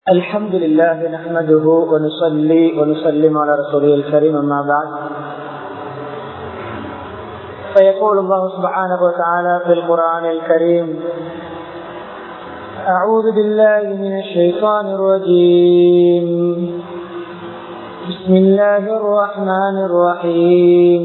الحمد لله نحمده ونصلي ونسلم على رسوله الكريم أما بعد فيقول الله سبحانه وتعالى في القرآن الكريم أعوذ بالله من الشيطان الرجيم بسم الله الرحمن الرحيم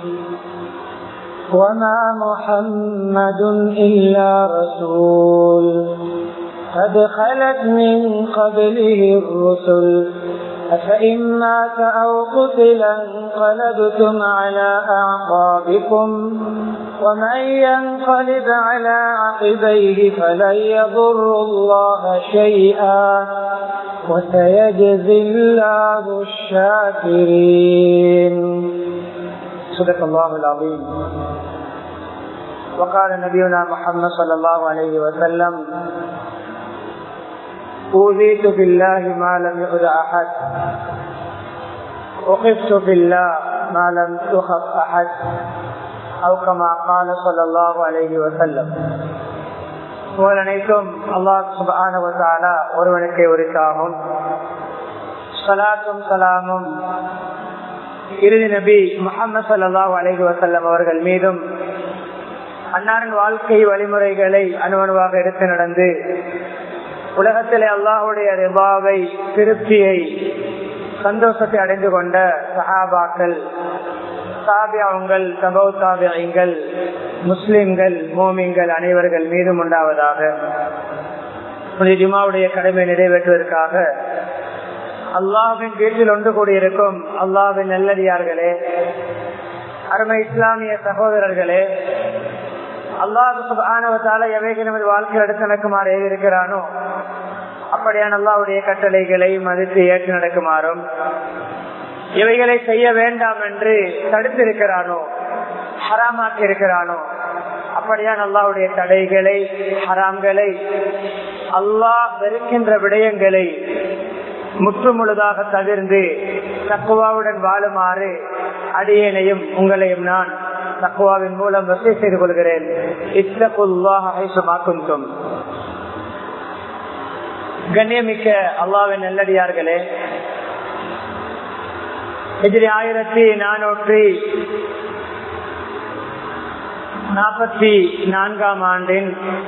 وما محمد إلا رسول قد خلت من قبله الرسل أفإن مات أو قتل انقلبتم على أعقابكم ومن ينقلب على عقبيه فلن يضر الله شيئا وسيجزي الله الشاكرين. صدق الله العظيم. وقال نبينا محمد صلى الله عليه وسلم: أوذيت بالله ما لم يؤذ أحد وخفت بالله ما لم يخف أحد أو كما قال صلى الله عليه وسلم. அனைத்தும் அல்லாஹ் சுப்ஹானஹு வ தஆலா ஒருவனுக்கே உரித்தாகும். ஸலாத்தும் ஸலாமும் இறுதி நபி முஹம்மது ஸல்லல்லாஹு அலைஹி வஸல்லம் அவர்கள் மீதும், அன்னாரின் வாழ்க்கை வழிமுறைகளை அணுவணுவாக எடுத்து நடந்து உலகத்திலே அல்லாஹ்வுடைய ரிபாவை, திருப்தியை, சந்தோஷத்தை அடைந்து கொண்ட சஹாபாக்கள், தாபியங்கள், தபௌ தாபியங்கள், முஸ்லிம்கள், மோமின்கள் அனைவர்கள் மீதும் உண்டாவதாக. ஜுமாவுடைய கடமை நிறைவேற்றுவதற்காக அல்லாஹ்வின் வீட்டில் ஒன்று கூடியிருக்கும் அல்லாஹ்வின் நல்லடியார்களே, அருமை இஸ்லாமிய சகோதரர்களே, அல்லாஹ் சுப்ஹானஹு வ தஆலா எவைகள் நமது வாழ்க்கையில் எடுத்து நடக்குமாறு ஏவிருக்கிறானோ அப்படியான அல்லாஹ்வுடைய கட்டளைகளை மதித்து ஏற்று நடக்குமாறும், இவைகளை செய்ய வேண்டாம் என்று தடுத்திருக்கிறானோ, ஹராமாக்கி இருக்கிறானோ அப்படியான அல்லாஹ்வுடைய தடைகளை, ஹராம்களை, அல்லாஹ் வெறுக்கின்ற விடயங்களை முற்றுமுழுதாக தவிர்ந்து தக்வாவுடன் வாழுமாறு அடியேனையும் உங்களையும் நான் தக்வாவின் மூலம் வசிய செய்து கொள்கிறேன். இத்தகுல்லாஹ ஹைசுமா குன்தும். கண்ணியமிக்க அல்லாஹ்வின் நல்லடியார்களே, ஹிஜ்ரி 1444 ஆண்டின்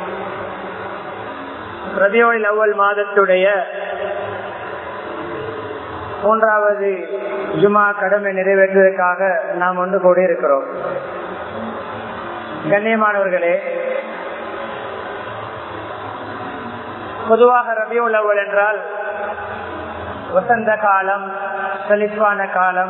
ரபியுல் அவ்வல் மாதத்துடைய 3வது ஜுமா கடமை நிறைவேற்றுவதற்காக நாம் ஒன்று கூடியிருக்கிறோம். கண்ணியமானவர்களே, பொதுவாக ரபியுல் அவ்வல் என்றால் வசந்த காலம், செழிப்பான காலம்,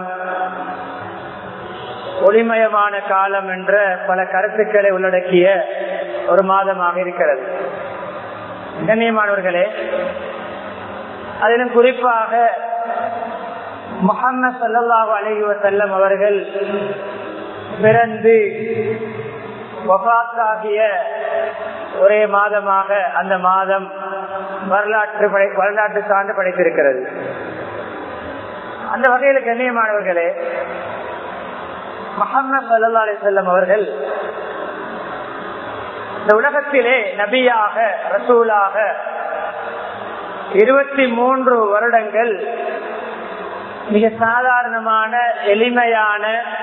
ஒளிமயமான காலம் என்ற பல கருத்துக்களை உள்ளடக்கிய ஒரு மாதமாக இருக்கிறது. கண்ணியமானவர்களே, அதிலும் குறிப்பாக முஹம்மது ஸல்லல்லாஹு அலைஹி வஸல்லம் அவர்கள் பிறந்து வஃபாத்தாகிய ஒரே மாதமாக அந்த மாதம் வரலாற்று சான்று படைத்திருக்கிறது. அந்த வகையில் கண்ணியமானவர்களே, முஹம்மது ஸல்லல்லாஹு அலைஹி வஸல்லம் அவர்கள் இந்த உலகத்திலே நபியாக, ரசூலாக 23 வருடங்கள் மிக சாதாரணமான, எளிமையான,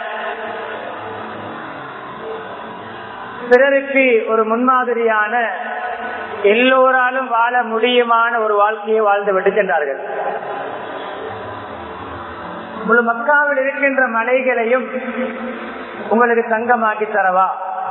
பிறருக்கு ஒரு முன்மாதிரியான, எல்லோராலும் வாழ முடியுமான ஒரு வாழ்க்கையை வாழ்ந்து விட்டு சென்றார்கள். முழு மக்காவில் இருக்கின்ற மலைகளையும் உங்களுக்கு தங்கமாக்கி தரவா?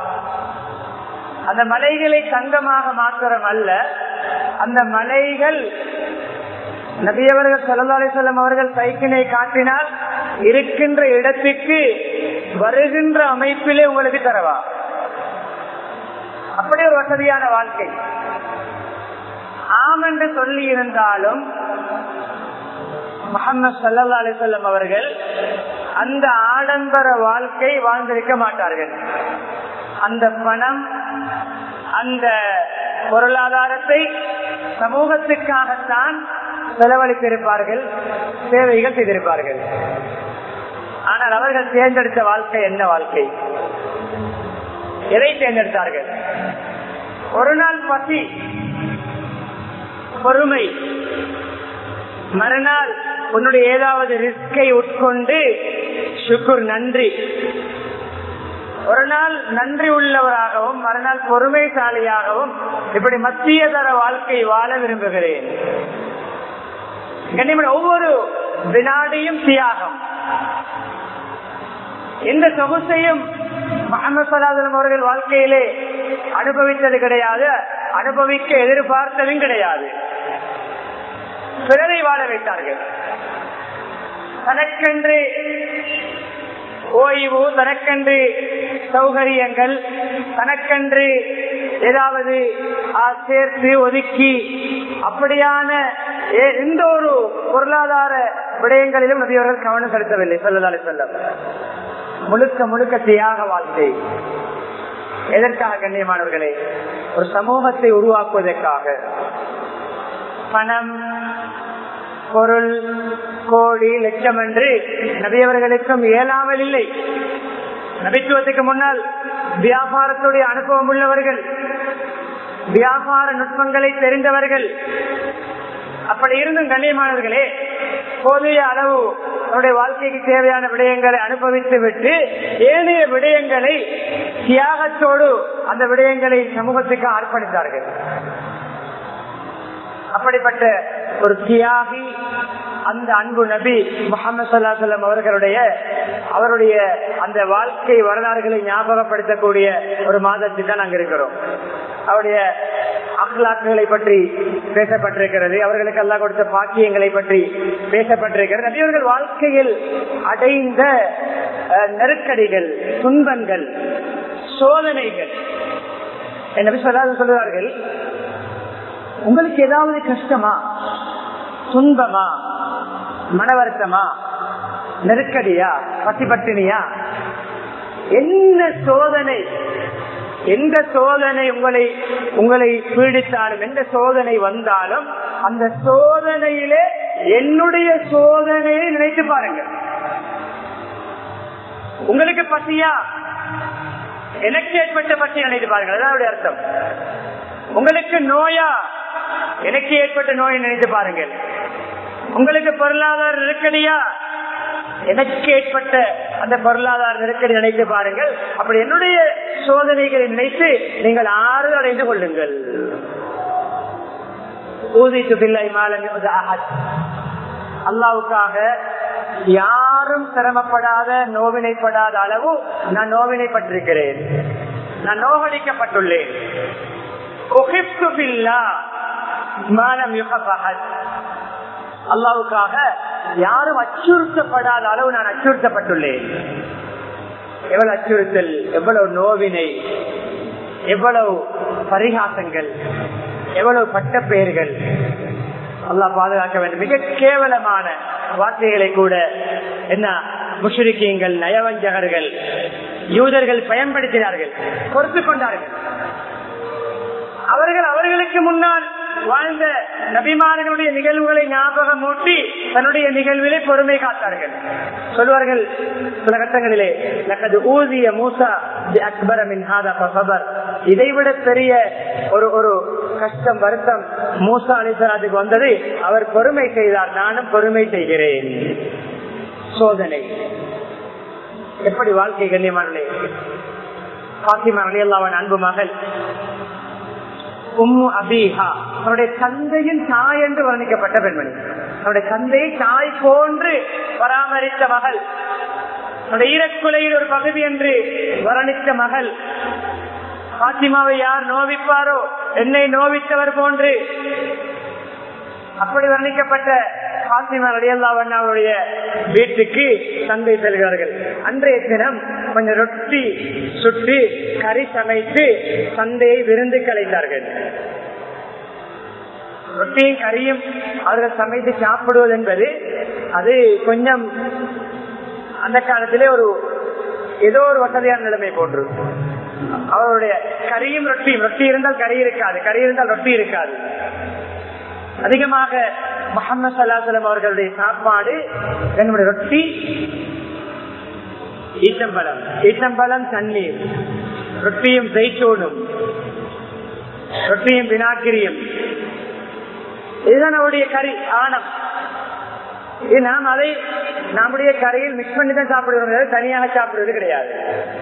அந்த மலைகளை தங்கமாக மாத்திரம் அல்ல, அந்த மலைகள் நபி அவர்கள் ஸல்லல்லாஹு அலைஹி வஸல்லம் அவர்கள் சைக்கினை காட்டினால் இருக்கின்ற இடத்துக்கு வருகின்ற அமைப்பிலே உங்களுக்கு தரவா? அப்படி ஒரு வசதியான வாழ்க்கை. ஆம் என்று சொல்லி இருந்தாலும் முஹம்மது ஸல்லல்லாஹு அலைஹி வஸல்லம் அவர்கள் அந்த ஆடம்பர வாழ்க்கை வாழ்ந்திருக்க மாட்டார்கள். அந்த பணம், அந்த பொருளாதாரத்தை சமூகத்துக்காகத்தான் செலவழித்திருப்பார்கள், சேவைகள் செய்திருப்பார்கள். ஆனால் அவர்கள் தேர்ந்தெடுத்த வாழ்க்கை என்ன வாழ்க்கை? எதை தேர்ந்தெடுத்தார்கள்? ஒரு நாள் பசி, பொறுமை, மறுநாள் உன்னுடைய ஏதாவது ரிஸ்கை உட்கொண்டு சுக்குர் நன்றி, ஒரு நாள் நன்றி உள்ளவராகவும் மறுநாள் பொறுமைசாலியாகவும் இப்படி மத்திய தர வாழ்க்கை வாழ விரும்புகிறேன். ஒவ்வொரு வினாடியும் தியாகம். எந்த சொகுசையும் முஹம்மது ஸல்லல்லாஹு அலைஹி வஸல்லம் அவர்கள் வாழ்க்கையிலே அனுபவித்தது கிடையாது, அனுபவிக்க எதிர்பார்த்ததும் கிடையாது. பிறரை வாழ வைத்தார்கள். தனக்கென்று ஓய்வு, தனக்கென்று சௌகரியங்கள், தனக்கென்று ஏதாவது சேர்த்து ஒதுக்கி அப்படியான எந்த ஒரு பொருளாதார விடயங்களிலும் நபி அவர்கள் கவனம் செலுத்தவில்லை ஸல்லல்லாஹு அலைஹி வஸல்லம். முழுக்க முழுக்க தியாக வாழ்க்கை. எதற்காக கண்ணியமானவர்களே? ஒரு சமூகத்தை உருவாக்குவதற்காக. பணம், பொருள், கோடி, லட்சம் என்று நபியவர்களுக்கும் இயலாமல் இல்லை. நபித்துவத்துக்கு முன்னால் வியாபாரத்துடைய அனுபவம் உள்ளவர்கள், வியாபார நுட்பங்களை தெரிந்தவர்கள். அப்படி இருந்தும் கண்ணியமானவர்களே, போதிய அளவு அவருடைய வாழ்க்கைக்கு தேவையான விடயங்களை அனுபவித்து விட்டு ஏனைய விடயங்களை தியாகத்தோடு அந்த விடயங்களை சமூகத்துக்கு அர்ப்பணித்தார்கள். அப்படிப்பட்ட ஒரு தியாகி அந்த அன்பு நபி முஹம்மது ஸல்லல்லாஹு அலைஹி வஸல்லம் அவருடைய அந்த வாழ்க்கை வரலாறுகளை ஞாபகப்படுத்தக்கூடிய ஒரு மாதத்தில் தான் நாங்கள் இருக்கிறோம். அவருடைய அக்லாக்களை பற்றி பேசப்பட்டிருக்கிறது, அவர்களுக்கு அல்லாஹ் கொடுத்த பாக்கியங்களை பற்றி பேசப்பட்டிருக்கிறது. நபி அவர்கள் வாழ்க்கையில் அடைந்த நெருக்கடிகள், துன்பங்கள், சோதனைகள். நபி ஸல்லல்லாஹு அலைஹி வஸல்லம் சொல்கிறார்கள், உங்களுக்கு ஏதாவது கஷ்டமா, துன்பமா, மன வருத்தமா, நெருக்கடியா, பசி பட்டினியா, என்ன சோதனை, எந்த சோதனை உங்களை பீடித்தாலும், எந்த சோதனை வந்தாலும் அந்த சோதனையிலே என்னுடைய சோதனையை நினைத்து பாருங்க. உங்களுக்கு பசியா, எனக்கு ஏற்பட்ட பசியை நினைத்து பாருங்கள். அதான் அர்த்தம். உங்களுக்கு நோயா, எனக்கு ஏற்பட்ட நோயை நினைத்து பாருங்கள். உங்களுக்கு பொருளாதார நெருக்கடியா, எனக்கு ஏற்பட்ட அந்த பொருளாதார நெருக்கடி நினைத்து பாருங்கள். அப்படி என்னுடைய சோதனைகளை நினைத்து நீங்கள் ஆறுதல் அடைந்து கொள்ளுங்கள். அல்லாஹ்வுக்காக யாரும் சிரமப்படாத, நோவினைப்படாத அளவு நான் நோவினைப்பட்டிருக்கிறேன், நான் நோகடிக்கப்பட்டுள்ளேன். அல்லாஹ்வுக்காக யாரும் அச்சுறுத்தப்படாத அளவு நான் அச்சுறுத்தப்பட்டுள்ளேன். எவ்வளவு அச்சுறுத்தல், எவ்வளவு நோவினை, எவ்வளவு பரிகாசங்கள், எவ்வளவு பட்ட பெயர்கள். அல்லாஹ் பாதுகாக்க வேண்டும். மிக கேவலமான வார்த்தைகளை கூட என்ன முஷ்ரிக்கீங்கள், நயவஞ்சகர்கள், யூதர்கள் பயன்படுத்தினார்கள், பொறுத்துக் கொண்டார்கள். அவர்களுக்கு முன்னால் வாழ்ந்த நபிமார்களுடைய நிகழ்வுகளை ஞாபகம் ஊட்டி தன்னுடைய நிகழ்விலே பொறுமை காத்தார்கள். சொல்வார்கள் சில கட்டங்களிலே, ஊதிய மூசா அக்பர மின் ஹாதா ஃபஸபர், இதைவிட பெரிய ஒரு கஷ்டம், வருத்தம் மூசா அலைஹிஸ்ஸலாத்துக்கு வந்தது, அவர் பொறுமை செய்தார், நானும் பொறுமை செய்கிறேன். சோதனை. எப்படி வாழ்க்கை கண்ணியமானே. பாத்திமா ரலியல்லாஹு அன்ஹா அன்பு மகள் உம்மு அபீஹா, அவருடைய தந்தையின் தாய் என்று வர்ணிக்கப்பட்ட பெண்மணி, அவருடைய தந்தையை தாய் போன்று பராமரித்த மகள், அவருடைய ஈரக்குலையில் ஒரு பகுதி என்று வர்ணித்த மகள். பாத்திமாவை யார் நோவிப்பாரோ என்னை நோவித்தவர் போன்று அப்படி வர்ணிக்கப்பட்ட பாத்திமா ரலியல்லாஹு அன்ஹா அவருடைய வீட்டுக்கு தந்தை செல்கிறார்கள். அன்றைய தினம் கொஞ்சம் ரொட்டி சுட்டு கறி சமைத்து தந்தையை விருந்து கலைத்தார்கள். ரொட்டியும் கறியும் அவர்கள் சமைத்து சாப்பிடுவது என்பது அது கொஞ்சம் அந்த காலத்திலே ஏதோ ஒரு வசதியான நிலைமை போன்று. அவருடைய கறியும் ரொட்டியும், ரொட்டி இருந்தால் கறி இருக்காது, கறி இருந்தால் ரொட்டி இருக்காது. அதிகமாக முஹம்மது ஸல்லல்லாஹு அலைஹி வஸல்லம் அவர்களுடைய சாப்பாடு என்னுடைய ரொட்டி, ஈச்சம்பழம், தண்ணீர், ரொட்டியும் ஜெய்தூனும், ரொட்டியும் வினாக்கிரியும், இதுதான் அவருடைய கறி ஆணம். நாம் அதை நம்முடைய கரையில் மிக்ஸ் பண்ணி தான் சாப்பிடுவோம், தனியாக சாப்பிடுவது கிடையாது.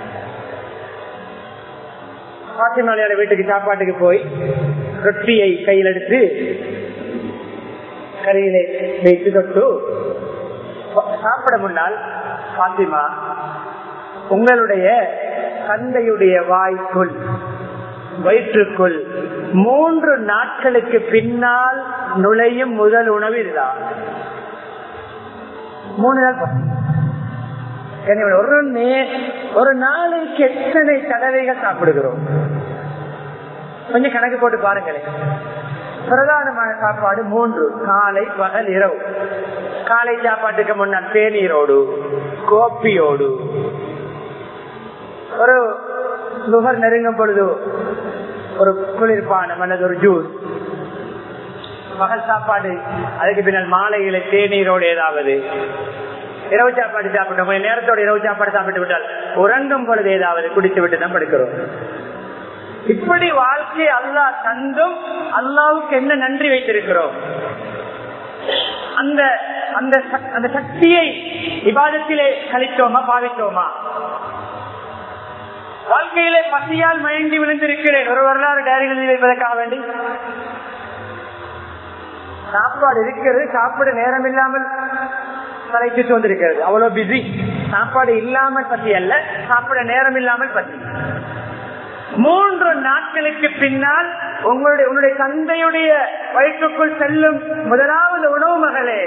பாத்திமாலையோட வீட்டுக்கு சாப்பாட்டுக்கு போய் ரொட்டியை கையில் எடுத்து கரையிலே வைத்து தொட்டு சாப்பிட முன்னால், பாத்திமா, உங்களுடைய தந்தையுடைய வாய்க்குள் வயிற்றுக்குள் 3 நாட்களுக்கு பின்னால் நுழையும் முதல் உணவு இதுதான். 3 நாள் ஒரு நாளைக்கு எத்தனை தடவைகள் சாப்பிடுகிறோம் கொஞ்சம் கணக்கு போட்டு பாருங்களேன். பிரதானமான சாப்பாடு 3, காலை, பகல், இரவு. காலை சாப்பாட்டுக்கு முன்னால் தேநீரோடு கோப்பியோடு, ஒரு நுகர் நெருங்கும் பொழுது ஒரு குளிர்பானம் அல்லது ஒரு ஜூஸ். பகல் சாப்பாடு அதுக்கு பின்னால் மாலையில தேநீரோடு ஏதாவது. இரவு சாப்பாடு சாப்பிட்டோம், நேரத்தோட இரவு சாப்பாடு சாப்பிட்டு விட்டால் உறங்கும் பொழுது ஏதாவது குடித்து விட்டு தான் படுக்கிறோம். இப்படி வாழ்க்கை அல்லாஹ் தந்தும் அல்லாஹ்வுக்கு என்ன நன்றி வைத்திருக்கிறோம்? அந்த சக்தியை இபாதத்திலே கழித்தோமா, பாவித்தோமா? வாழ்க்கையிலே பசியால் மயங்கி விழுந்திருக்கிறேன், ஒரு வரலாறு டைரிகளில் வைப்பதற்காக வேண்டி. சாப்பாடு இருக்கிறது, சாப்பிட நேரம் இல்லாமல் தலைக்கு வந்திருக்கிறது, அவ்வளவு பிஸி. சாப்பாடு இல்லாமல் பசி அல்ல, சாப்பிட நேரம் இல்லாமல் பசி. 3 நாட்களுக்கு பின்னால் உன்னுடைய தந்தையுடைய வயிற்றுக்குள் செல்லும் முதலாவது உணவு மகளே.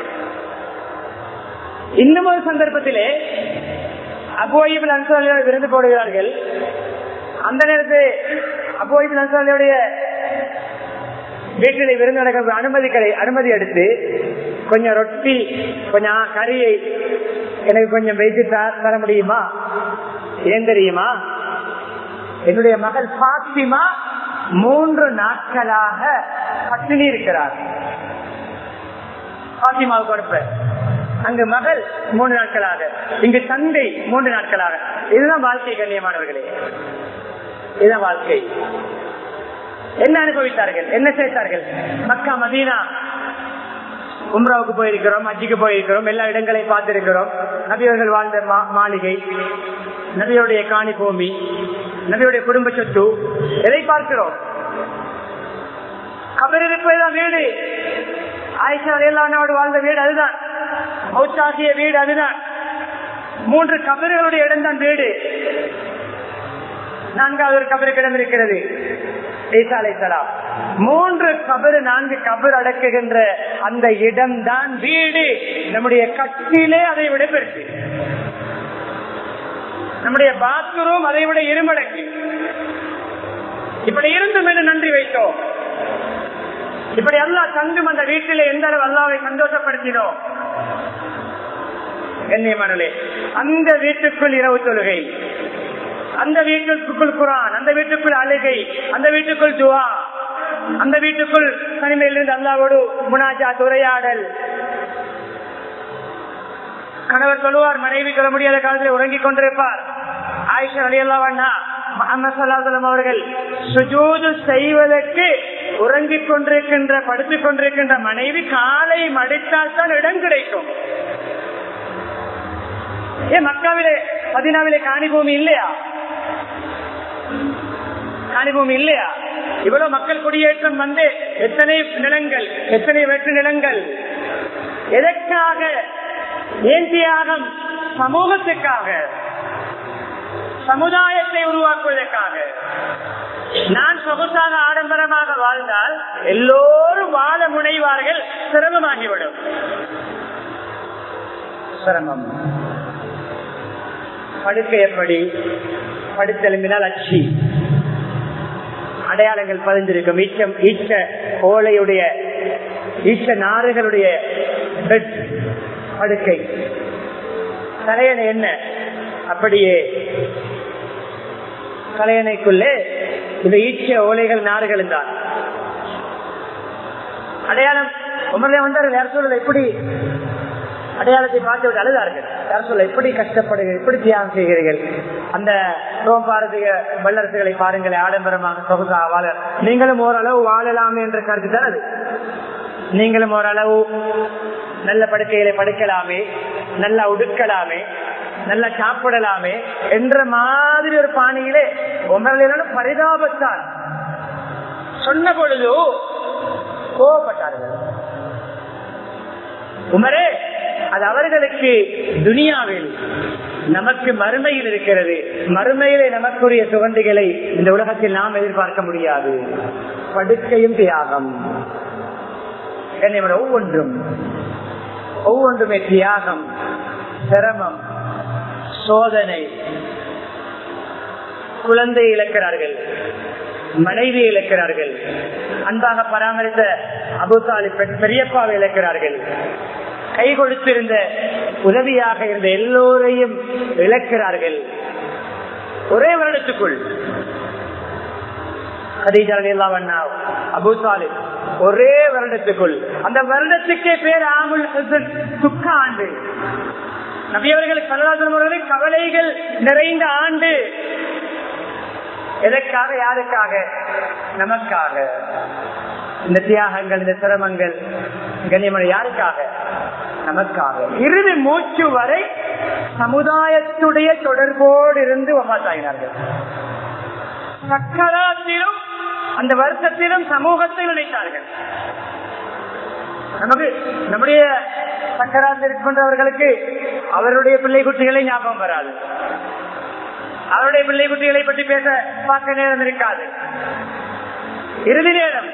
இன்னும் ஒரு சந்தர்ப்பத்திலே அபூ அய்யூப் அன்சாரியோட விருந்து போடுகிறார்கள். அந்த நேரத்தில் அபூ அய்யூப் அன்சாரியோடைய வீட்டிலே விருந்து நடக்க அனுமதி எடுத்து கொஞ்சம் ரொட்டி, கொஞ்சம் கறியை எனக்கு கொஞ்சம் வைத்து தர முடியுமா? ஏன் தெரியுமா? என்னுடைய மகள் பாத்திமா 3 நாட்களாக பட்டினி இருக்கிறார். பாத்திமாவுக்கு கொடுப்ப அங்கு மகள் 3 நாட்களாக, இங்கு தந்தை 3 நாட்களாக. இதுதான் வாழ்க்கை கண்ணியமானவர்களே, இதுதான் வாழ்க்கை. என்ன அனுபவித்தார்கள், என்ன செய்தார்கள்? மக்கா, மதீனா, உம்ராவுக்கு போயிருக்கிறோம், ஹஜ்ஜுக்கு போயிருக்கிறோம், எல்லா இடங்களையும் பார்த்திருக்கிறோம். நபியவர்கள் வாழ்ந்த மாளிகை, நபியுடைய காணி பூமி, நபியுடைய குடும்ப சொத்து, எதை பார்க்கிறோம்? கபர் இருப்பதுதான் வீடு. ஆயிஷா ரலியல்லாஹு வாழ்ந்த வீடு அதுதான், மௌத்தாகிய வீடு அதுதான். 3 கபர்களுடைய இடம் தான் வீடு. 4வது ஒரு கபருக்கு இடம் இருக்கிறது, ஈசா அலைஹிஸ்ஸலாம். 3 கபர், 4 கபர் அடக்குகின்ற அந்த இடம் தான் வீடு. நம்முடைய கட்டிலே அதை விட பெருசு, நம்முடைய பாத்ரூம் அதை விட 2 மடங்கு. இப்படி இருந்தும் என்று நன்றி வைத்தோம். இப்படி அல்லாஹ் தந்தும் அந்த வீட்டிலே எந்த அளவு அல்லாஹ்வை சந்தோஷப்படுத்தினோம். கண்ணியமானவர்களே, அந்த வீட்டுக்குள் இரவு தொழுகை, அந்த வீட்டுக்குள் குர்ஆன், அந்த வீட்டுக்குள் அழுகை, அந்த வீட்டுக்குள் துஆ, அந்த வீட்டுக்குள் தனிமையிலிருந்து அல்லாஹ்வோடு முனாஜாத், உரையாடல். கணவர் சொல்லுவார், மனைவி சொல்ல முடியாத காலத்தில் உறங்கிக் கொண்டிருப்பார். ஆயிஷா ரலியல்லாஹு அன்ஹா, முஹம்மது ஸல்லல்லாஹு அலைஹி வஸல்லம் அவர்கள் சுஜூது செய்வதற்கு உறங்கிக் கொண்டிருக்கின்ற, படுத்துக் கொண்டிருக்கின்ற மனைவி காலை மடித்தால் தான் இடம் கிடைக்கும். ஏன் மக்காவிலே, மதீனாவிலே காணி பூமி இல்லையா? காணி பூமி இல்லையா? இவ்வளவு மக்கள் குடியேற்றம் வந்து எத்தனை நிலங்கள், எத்தனை வெற்று நிலங்கள், எதற்காக? ஏன் தியாகம்? சமூகத்துக்காக, சமுதாயத்தை உருவாக்குவதற்காக. நான் சொகுசாக ஆடம்பரமாக வாழ்ந்தால் எல்லோரும் வாழ முனைவார்கள், சிரமமாகிவிடும். சிரமம். படுக்கை எப்படி? படுத்தெலும்பினால் அச்சி அடையாளங்கள் பதிஞ்சிருக்கும். ஈச்ச ஓலையுடைய, ஈச்ச நாறுகளுடைய பெட் படுக்கை. தலையணை என்ன? அப்படியே தலையணைக்குள்ளே இந்த ஈச்ச ஓலைகள் நாறுகள் தான் அடையாளம். உமர்ல வந்தார்கள், யார் சொல்ல எப்படி அடையாளத்தை பார்த்து விட்டு அழுதார்கள். யார் சொல்ல எப்படி கஷ்டப்படுகிறீர்கள், எப்படி தியாகம் செய்கிறீர்கள்? அந்த ரோம்பாரதிக வல்லரசுகளை பாருங்களேன், ஆடம்பரமாக சொகுசா வாழ. நீங்களும் ஓரளவு வாழலாமே என்ற கருத்து தான் அது. நீங்களும் ஓரளவு நல்ல படுக்கையில படுக்கலாமே, நல்லா உடுக்கலாமே, நல்லா சாப்பிடலாமே என்ற மாதிரி ஒரு பாணியிலே உமரில் பரிதாபத்தான் சொன்ன பொழுது கோபப்பட்டார்கள். உமரே, அது அவர்களுக்கு துனியாவில், நமக்கு மறுமையில் இருக்கிறது. மறுமையிலே நமக்குரிய சுகந்திகளை இந்த உலகத்தில் நாம் எதிர்பார்க்க முடியாது. படுக்கையும் தியாகம், ஒவ்வொன்றுமே தியாகம், சிரமம், சோதனை. குழந்தை இழக்கிறார்கள், மனைவி இழக்கிறார்கள், அன்பாக பராமரித்த அபூ தாலிப் பெரியப்பாவை இழக்கிறார்கள், கை கொடுத்திருந்த உதவியாக இருந்த எல்லோரையும் இழக்கிறார்கள். ஒரே வருடத்துக்குள் கதீஜா ரலியல்லாஹு அன்ஹா, அபூ தாலிப் ஒரே வருடத்துக்குள், அந்த வருடத்துக்கே பேர் ஆமுல் ஹுஸ்ன், துக்க ஆண்டு. நபி அவர்கள் ஸல்லல்லாஹு அலைஹி வஸல்லம் கவலைகள் நிறைந்த ஆண்டு. எதற்காக? யாருக்காக? நமக்காக. இந்த தியாகங்கள், இந்த சிரமங்கள், கண்ணியமான யாருக்காக? நமக்காக. இறுதி மூச்சு வரை சமுதாயத்துடைய தொடர்போடு இருந்து வஃபாத்தாயினார்கள். சக்கராத்திலும் அந்த வருஷத்திலும் சமூகத்தை நினைத்தார்கள். நமக்கு நம்முடைய சக்கராத்தில் இருக்கின்றவர்களுக்கு அவருடைய பிள்ளை குட்டிகளை ஞாபகம் வராது, அவருடைய பிள்ளை குட்டிகளை பற்றி பேச பார்க்க நேரம் இருக்காது. இறுதி நேரம்,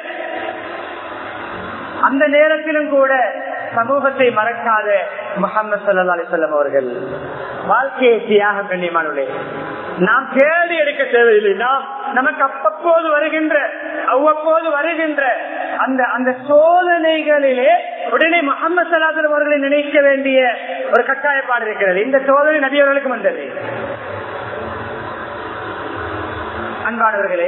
அந்த நேரத்திலும் கூட சமூகத்தை மறக்காத முஹம்மது ஸல்லல்லாஹு அலைஹி வஸல்லம் அவர்கள் வாழ்க்கையை தியாகம். கண்ணியமானவர்களே, நாம் தேடி எடுக்க தேவையில்லை. நாம் நமக்கு அவ்வப்போது வருகின்ற அந்த சோதனைகளிலே உடனே முஹம்மது ஸல்லல்லாஹு அலைஹி வஸல்லம் அவர்களை நினைக்க வேண்டிய ஒரு கட்டாயப்பாடு இருக்கிறது. இந்த சோதனை நபி அவர்களுக்கு வந்தது. அன்பானவர்களே,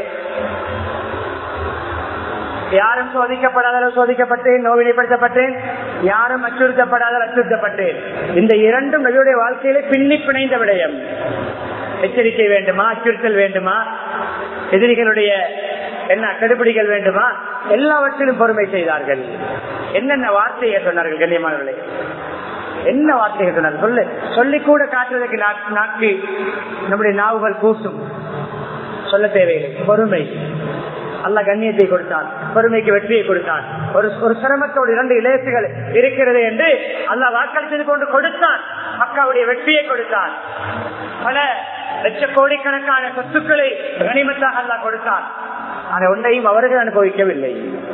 யாரும் சோதிக்கப்படாத சோதிக்கப்பட்டேன், நோவினைப்படுத்தப்பட்டேன், யாரும் அச்சுறுத்தப்படாத அச்சுறுத்தப்பட்டேன். இந்த இரண்டும் நபியுடைய வாழ்க்கையிலே பின்னி பிணைந்த விடயம். எச்சரிக்கை வேண்டுமா, அச்சுறுத்தல் வேண்டுமா, எதிரிகளுடைய என்ன கெடுபிடிகள் வேண்டுமா, எல்லாவற்றிலும் பொறுமை செய்தார்கள். என்னென்ன வார்த்தையை சொன்னார்கள் கண்ணியமானவர்களே, என்ன வார்த்தைகள் சொன்னார்கள்? சொல்லி கூட காட்டுவதற்கு நாக்கு நம்முடைய நாவுகள் கூசும். சொல்ல தேவையில்லை. பொறுமை. அல்லாஹ் கண்ணியத்தை கொடுத்தான், பொறுமைக்கு வெற்றியை கொடுத்தான். ஒரு சிரமத்தோடு 2 இலேசுகள் இருக்கிறது என்று அல்லாஹ் வாக்களித்தது கொண்டு கொடுத்தான். மக்காவுடைய வெற்றியை கொடுத்தான். பல லட்ச கோடிக்கணக்கான சொத்துக்களை கனிமத்தாக அல்லாஹ் கொடுத்தான். ஆனால் ஒன்றையும் அவர்கள் அனுபவிக்கவில்லை.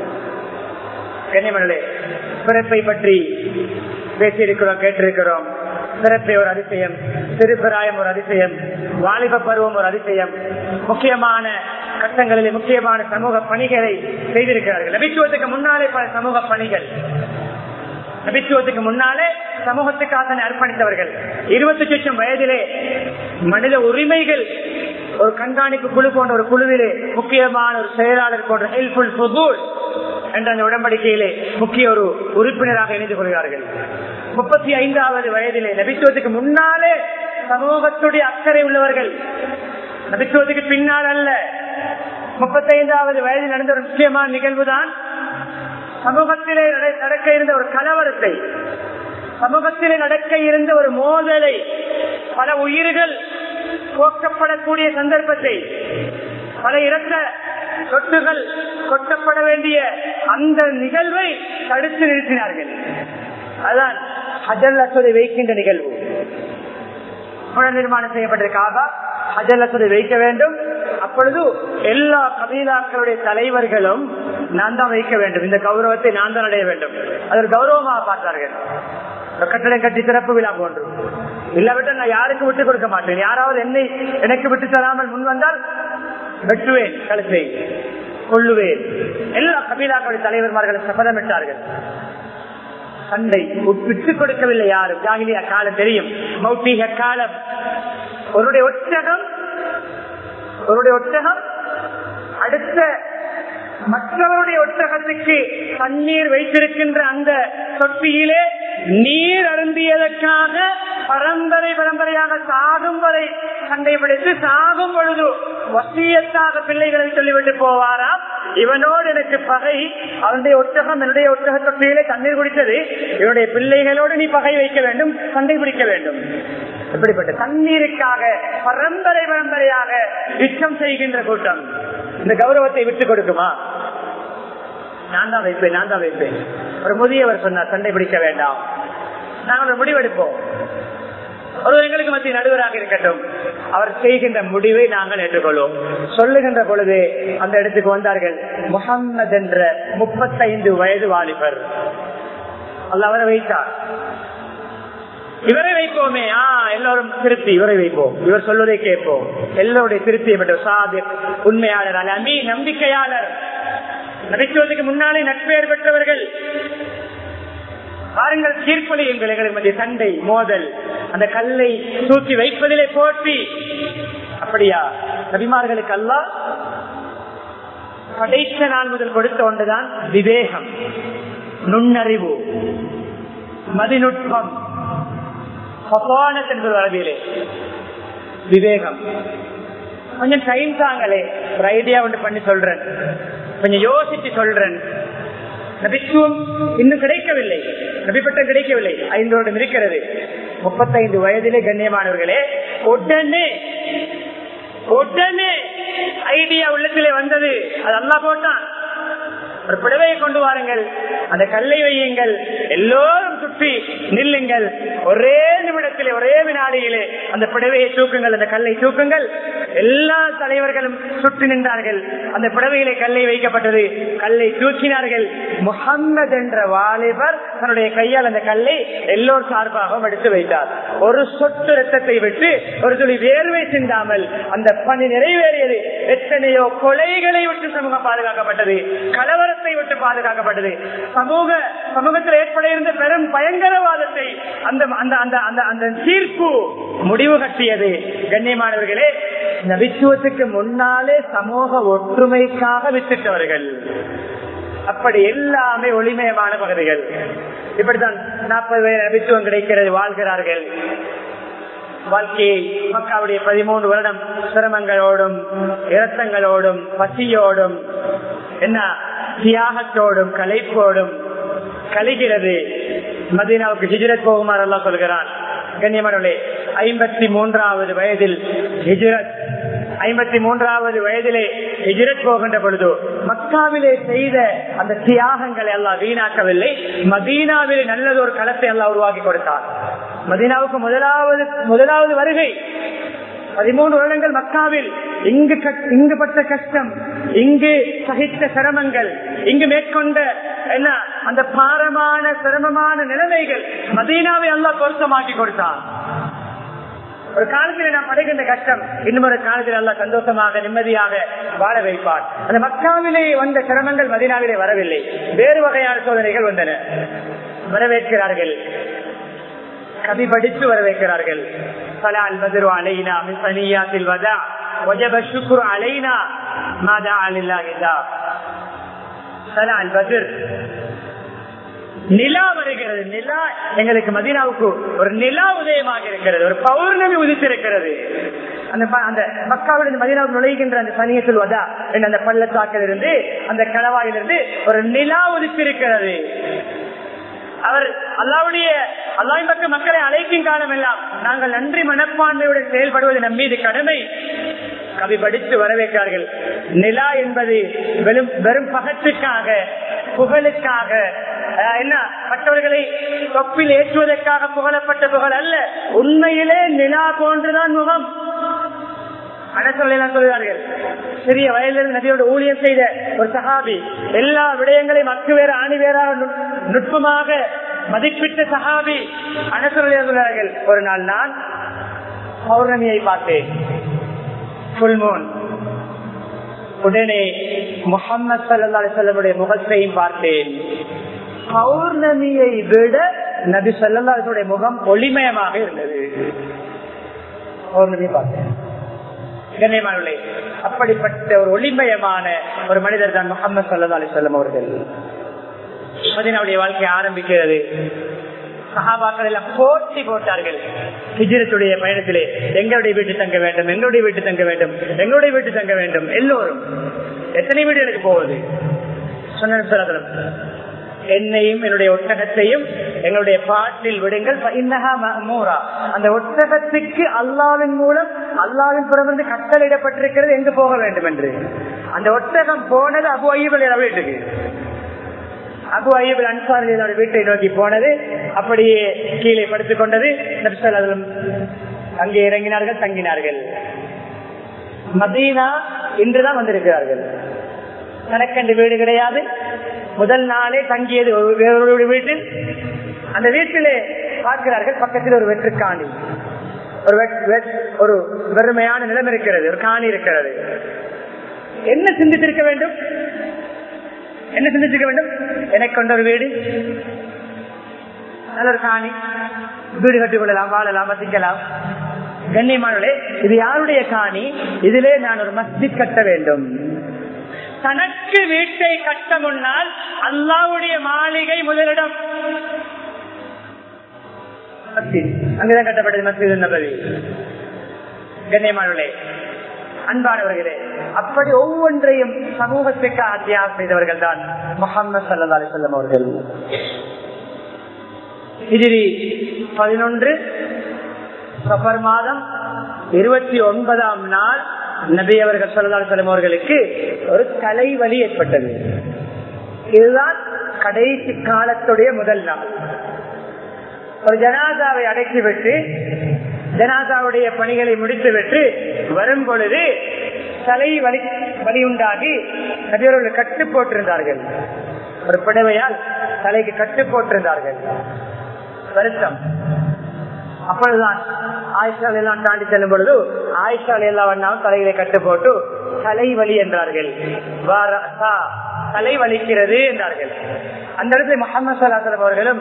கண்ணியமனே, பிறப்பை பற்றி பேசியிருக்கிறோம், கேட்டிருக்கிறோம். பிறப்பை ஒரு அதிசயம், திருப்பிராயம் ஒரு அதிசயம், வாலிப பருவம் ஒரு அதிசயம். முக்கியமான கட்டங்களிலே முக்கியமான சமூக பணிகளை செய்திருக்கிறார்கள். நபித்துவத்துக்கு முன்னாலே பல சமூக பணிகள், நபித்துவத்துக்கு முன்னாலே சமூகத்துக்காக அர்ப்பணித்தவர்கள். 20 லட்சம் வயதிலே மனித உரிமைகள் ஒரு கண்காணிப்பு குழு போன்ற ஒரு குழுவிலே முக்கியமான ஒரு செயலாளர் போன்ற ஹெல்ப்ஃபுல் ஃபுதூல் என்ற அந்த உடன்படிக்கையிலே முக்கிய ஒரு உறுப்பினராக இணைந்து கொள்கிறார்கள். 35வது வயதிலே, நபித்துவத்துக்கு முன்னாலே சமூகத்துடைய அக்கறை உள்ளவர்கள், நபித்துவத்துக்கு பின்னால் அல்ல. 35வது வயதில் நடந்த ஒரு முக்கியமான நிகழ்வு தான் சமூகத்திலே நடக்க இருந்த ஒரு கலவரத்தை, சமூகத்திலே நடக்க இருந்த ஒரு மோதலை, பல உயிர்கள் போக்கப்படக்கூடிய சந்தர்ப்பத்தை, பல இரத்த சொத்துகள் கொட்டப்பட வேண்டிய அந்த நிகழ்வை தடுத்து நிறுத்தினார்கள். அதுதான் ஹஜர் அஸ்வதை வைக்கின்ற நிகழ்வு. நிர்மாணம் செய்யப்பட்ட காபா ஹஜர் அஸ்வதை வைக்க வேண்டும். அப்பொழுது எல்லா கபீலாக்களுடைய தலைவர்களும் நான் தான் வைக்க வேண்டும், இந்த கௌரவத்தை நான் தான் அடைய வேண்டும். அது ஒரு கௌரவமாக பார்த்தார்கள். கட்டடம் கட்டி சிறப்பு விழா போன்று. இல்லாவிட்டால் நான் யாருக்கு விட்டுக் கொடுக்க மாட்டேன். யாராவது எனக்கு விட்டு தராமல் முன் வந்தால் வெட்டுவேன், கழுத்தை கொள்ளுவேன். எல்லா கபீலாக்களுடைய தலைவர்மார்களும் சபதமிட்டார்கள். சண்டை விட்டுக் கொடுக்கவில்லை யாரும். ஜாகிலியா காலம் தெரியும், மௌட்டிக காலம். அவருடைய ஒட்டகம் அடுத்த மற்றவருடைய ஒட்டகத்துக்கு தண்ணீர் வைத்திருக்கின்ற அந்த தொட்டியிலே நீர் அருந்தியதற்காக பரம்பரையாக சாகும் வரை சண்டை பிடித்து சாகும் பொழுது வசியத்தாக பிள்ளைகளை சொல்லிவிட்டு போவாராம், இவனோடு எனக்கு பகை, அவனுடைய ஒட்டகம் என்னுடைய ஒட்டக தொட்டியிலே தண்ணீர் குடித்தது, இவனுடைய பிள்ளைகளோடு நீ பகை வைக்க வேண்டும், சண்டை பிடிக்க வேண்டும். இப்படிப்பட்ட தண்ணீருக்காக பரம்பரையாக யுத்தம் செய்கின்ற கூட்டம் இந்த கௌரவத்தை விட்டுக் கொடுக்குமா? நான் தான் வைப்பேன். ஒரு முதியவர் சொன்னார், சண்டை பிடிக்க வேண்டாம், நாங்கள் முடிவெடுப்போம், ஒரு எங்களுக்கு மத்திய நடுவராக இருக்கட்டும், அவர் செய்கின்ற முடிவை நாங்கள் ஏற்றுக்கொள்வோம். சொல்லுகின்ற பொழுது அந்த இடத்துக்கு வந்தார்கள் முஹம்மது என்ற 35 வயது வாலிபர். அல்லாஹ் அவரை வைத்தார். இவரை வைப்போமே, எல்லாரும் திருப்தி, இவரை வைப்போம், இவர் சொல்வதை கேட்போம், எல்லோருடைய திருப்தியை பெற்ற சாதிக், உண்மையாளர், அமீ, நம்பிக்கையாளர், நபித்துவத்துக்கு முன்னாலே நட்பெயர் பெற்றவர்கள். பாருங்கள், சீர்குலை எங்களுக்கு மத்திய சண்டை மோதல், அந்த கல்லை தூக்கி வைப்பதிலே போட்டி. அப்படியா? நபிமார்களுக்கு அல்லாஹ் படைத்த நாள் முதல் கொடுத்த ஒன்றுதான் விவேகம், நுண்ணறிவு, மதிநுட்பம், அரபியிலே விவேகம். கொஞ்சம் டைம் தாங்களே, ஒரு ஐடியா ஒன்று பண்ணி சொல்றேன், கொஞ்சம் யோசிச்சு சொல்றேன். நபித்துவம் இன்னும் கிடைக்கவில்லை, நபிப்பட்டம் கிடைக்கவில்லை, 5 வருடம் இருக்கிறது. 35 வயதிலே கண்ணியமானவர்களே, உடனே ஐடியா உள்ளத்திலே வந்தது. அது அல்லாஹ் போட்டான். ஒரு புடவையை கொண்டு வாருங்கள், அந்த கல்லை வையுங்கள், எல்லோரும் சுற்றி நில்லுங்கள், ஒரே நிமிடத்திலே ஒரே வினாடியிலே அந்த புடவையை தூக்குங்கள், அந்த கல்லை தூக்குங்கள். எல்லா தலைவர்களும் சுற்றி நின்றார்கள். அந்த புடவையிலே கல்லை வைக்கப்பட்டது, கல்லை தூக்கினார்கள். முஹம்மது என்ற வாலிபர் தன்னுடைய கையால் அந்த கல்லை எல்லோரும் சார்பாக எடுத்து வைத்தார். ஒரு சொட்டு ரத்தத்தை விட்டு ஒரு துளி வேர்வை சிந்தாமல் அந்த பணி நிறைவேறியது. எத்தனையோ கொலைகளை விட்டு சமூகம் பாதுகாக்கப்பட்டது, கலவரத்தை விட்டு பாதுகாக்கப்பட்டது, சமூகத்தில் ஏற்பட இருந்த பெரும் பயங்கரவாதத்தை அந்த தீர்ப்பு முடிவு கட்டியது. கண்ணியமானவர்களே, நபித்துவத்துக்கு முன்னாலே சமூக ஒற்றுமைக்காக வித்திட்டவர்கள், அப்படி எல்லாமே ஒளிமயமான பகுதிகள். இப்படித்தான் 40 வயது நபித்துவம் கிடைக்கிறது, வாழ்கிறார்கள். வாழ்க்கையை மக்காவுடைய 13 வருடம் சிரமங்களோடும் இரத்தங்களோடும் பசியோடும் என்ன தியாகத்தோடும் கலைப்போடும் கழிகிறது. மதீனாவுக்கு ஹிஜ்ரத் போகுமாறு அல்லாஹ் சொல்கிறான். கண்ணியமானவர்களே, 53வது வயதில் ஹிஜ்ரத், 53வது வயதிலே ஹிஜ்ரத் போகின்ற பொழுது மக்காவிலே செய்த அந்த தியாகங்களை அல்லாஹ் வீணாக்கவில்லை. மதீனாவிலே நல்லதொரு களத்தை அல்லாஹ் உருவாக்கி கொடுத்தார். மதீனாவுக்கு முதலாவது வருகை, 13 வருடங்கள் மக்காவில் இங்கு பட்ட கஷ்டம், இங்கு சகித்த சிரமங்கள், இங்கு மேற்கொண்ட என்ன அந்த பாரமான சிரமமான நிலைமைகள் மதீனாவை அல்லாஹ் பொருத்தமாக்கி கொடுத்தான். ஒரு காலத்தில் நாம் படுகின்ற கஷ்டம் இன்னும் ஒரு காலத்தில் அல்லாஹ் சந்தோஷமாக நிம்மதியாக வாழ வைப்பார். அந்த மக்காவிலே வந்த சிரமங்கள் மதீனாவிலே வரவில்லை, வேறு வகையான சோதனைகள் வந்தன. வரவேற்கிறார்கள், கவி படித்து வரவேற்கிறார்கள். சலால் பத்ரு அலைனா மின் சனியாத்தில் வதா வஜப ஷுக்ரு அலைனா மாதா அலில்லாஹி தா. சலால் பத்ர், நிலா வருகிறது. நிலா, எங்களுக்கு மதீனாவுக்கு ஒரு நிலா உதயமாக இருக்கிறது, ஒரு பௌர்ணமி உதித்திருக்கிறது. அந்த மக்காவில் மதீனாவுக்கு நுழைகின்ற அந்த சனியத்தில் வதா என்ற அந்த பள்ளத்தாக்கில் இருந்து, அந்த கலவாயிலிருந்து ஒரு நிலா உதித்திருக்கிறது. அவர் அல்லாஹ்வின் பக்கம் மக்களை அழைக்கும் காலம் எல்லாம் நாங்கள் நன்றி மனப்பான்மையுடன் செயல்படுவது நம் மீது கடமை. கவி படித்து வரவேற்றார்கள். நிலா என்பது வெறும் பகத்துக்காக, புகழுக்காக, என்ன மற்றவர்களை தொப்பில் ஏற்றுவதற்காக புகழப்பட்ட புகழ் அல்ல. உண்மையிலே நிலா போன்றுதான் முகம். அனசல்லாம் சொல்கிறார்கள், சிறிய வயதிலிருந்து நபியோட ஊழியம் செய்த ஒரு சஹாபி, எல்லா விடயங்களையும் அக்கு வேற ஆணி வேறாக நுட்பமாக மதிப்பிட்ட சஹாபி அனசல்லாம் சொல்கிறார்கள், ஒரு நாள் நான் பௌர்ணமியை பார்த்தேன், ஃபுல் மூன். உடனே முஹம்மது ஸல்லல்லாஹு அலைஹி வஸல்லம் முகத்தையும் பார்த்தேன். பௌர்ணமியை விட நபி ஸல்லல்லாஹு அலைஹி வஸல்லம் முகம் ஒளிமயமாக இருந்தது. பௌர்ணமியை பார்த்தேன். கண்ணியமானவர்களே, அப்படிப்பட்ட ஒரு ஒளிமயமான ஒரு மனிதர் தான் முஹம்மது ஸல்லல்லாஹு அலைஹி வஸல்லம் அவர்கள். மதீனாவுடைய வாழ்க்கை ஆரம்பிக்கிறது. சஹாபாக்கள் எல்லாம் போட்டி போட்டார்கள். ஹிஜ்ரத்துடைய பயணத்திலே எங்களுடைய வீட்டு தங்க வேண்டும், எங்களுடைய வீட்டு தங்க வேண்டும், எங்களுடைய வீட்டு தங்க வேண்டும். எல்லோரும் எத்தனை வீடு எனக்கு போவது சொன்ன, என்னையும் என்னுடைய ஒட்டகத்தையும் எங்களுடைய பாட்டில் விடுங்கள். அந்த ஒட்டகத்துக்கு அல்லாவின் மூலம் அல்லாவின் புறமிருந்து கட்டளையிடப்பட்டிருக்கிறது எங்கு போக வேண்டும் என்று. அந்த ஒட்டகம் போனது அபு அய்யூப் வீட்டுக்கு. அபு அய்யூப் அன்சாரி வீட்டை நோக்கி போனது. அப்படியே கீழே படுத்துக் கொண்டது. நபி ஸல்லல்லாஹு அலைஹி வஸல்லம் அங்கே இறங்கினார்கள், தங்கினார்கள். மதீனா இன்றுதான் வந்திருக்கிறார்கள். தனக்கென்று வீடு கிடையாது. முதல் நாளே தங்கியது வேறொரு வீட்டில். அந்த வீட்டிலே பார்க்கிறார்கள், பக்கத்தில் ஒரு வெற்றுக்காணி, ஒரு வெறுமையான நிலம் இருக்கிறது, ஒரு காணி இருக்கிறது. என்ன சிந்தித்திருக்க வேண்டும்? என்ன சிந்திச்சிருக்க வேண்டும்? எனக்கு கொண்ட ஒரு வீடு, நல்ல ஒரு காணி, வீடு கட்டிக் கொள்ளலாம், வாழலாம், வசிக்கலாம். கண்ணியமானவர்களே, இது யாருடைய காணி? இதிலே நான் ஒரு மஸ்ஜித் கட்ட வேண்டும். தனக்கு வீட்டை கட்ட முன்னால் அல்லாஹ்வுடைய மாளிகை முதலிடம். அங்குதான் கட்டப்பட்டது மஸ்ஜித் நபவி. கண்ணியமானவர்களே, அன்பானவர்களே, அப்படி ஒவ்வொன்றையும் சமூகத்துக்கு தியாகம் செய்தவர்கள் தான் முஹம்மது ஸல்லல்லாஹு அலைஹி வஸல்லம் அவர்கள். ஹிஜ்ரி 11 சஃபர் மாதம் 29ஆம் நாள் நபி அவர்கள் ஸல்லல்லாஹு அலைஹி வஸல்லம் அவர்களுக்கு ஒரு தலைவலி ஏற்பட்டது. இதுதான் கடைசி காலத்துடைய முதல் நாள். ஒரு ஜனாதாவை அடக்கிவிட்டு ஜனாதாவுடைய பணிகளை முடித்துவிட்டு வரும் பொழுது தலைவலி உண்டாகி நபி அவர்கள் கட்டு போட்டிருந்தார்கள். ஒரு புடவையால் தலைக்கு கட்டு போட்டிருந்தார்கள். வருத்தம். அப்பொழுதுதான் ஆயிஷா எல்லாம் தாண்டி செல்லும் பொழுது ஆயிஷா எல்லாம் தலைகளை கட்டு போட்டு தலைவலி என்றார்கள். தலை வலிக்கிறது என்றார்கள். அந்த இடத்துல முஹம்மது ஸல்லல்லாஹு அலைஹி வஸல்லம் அவர்களும்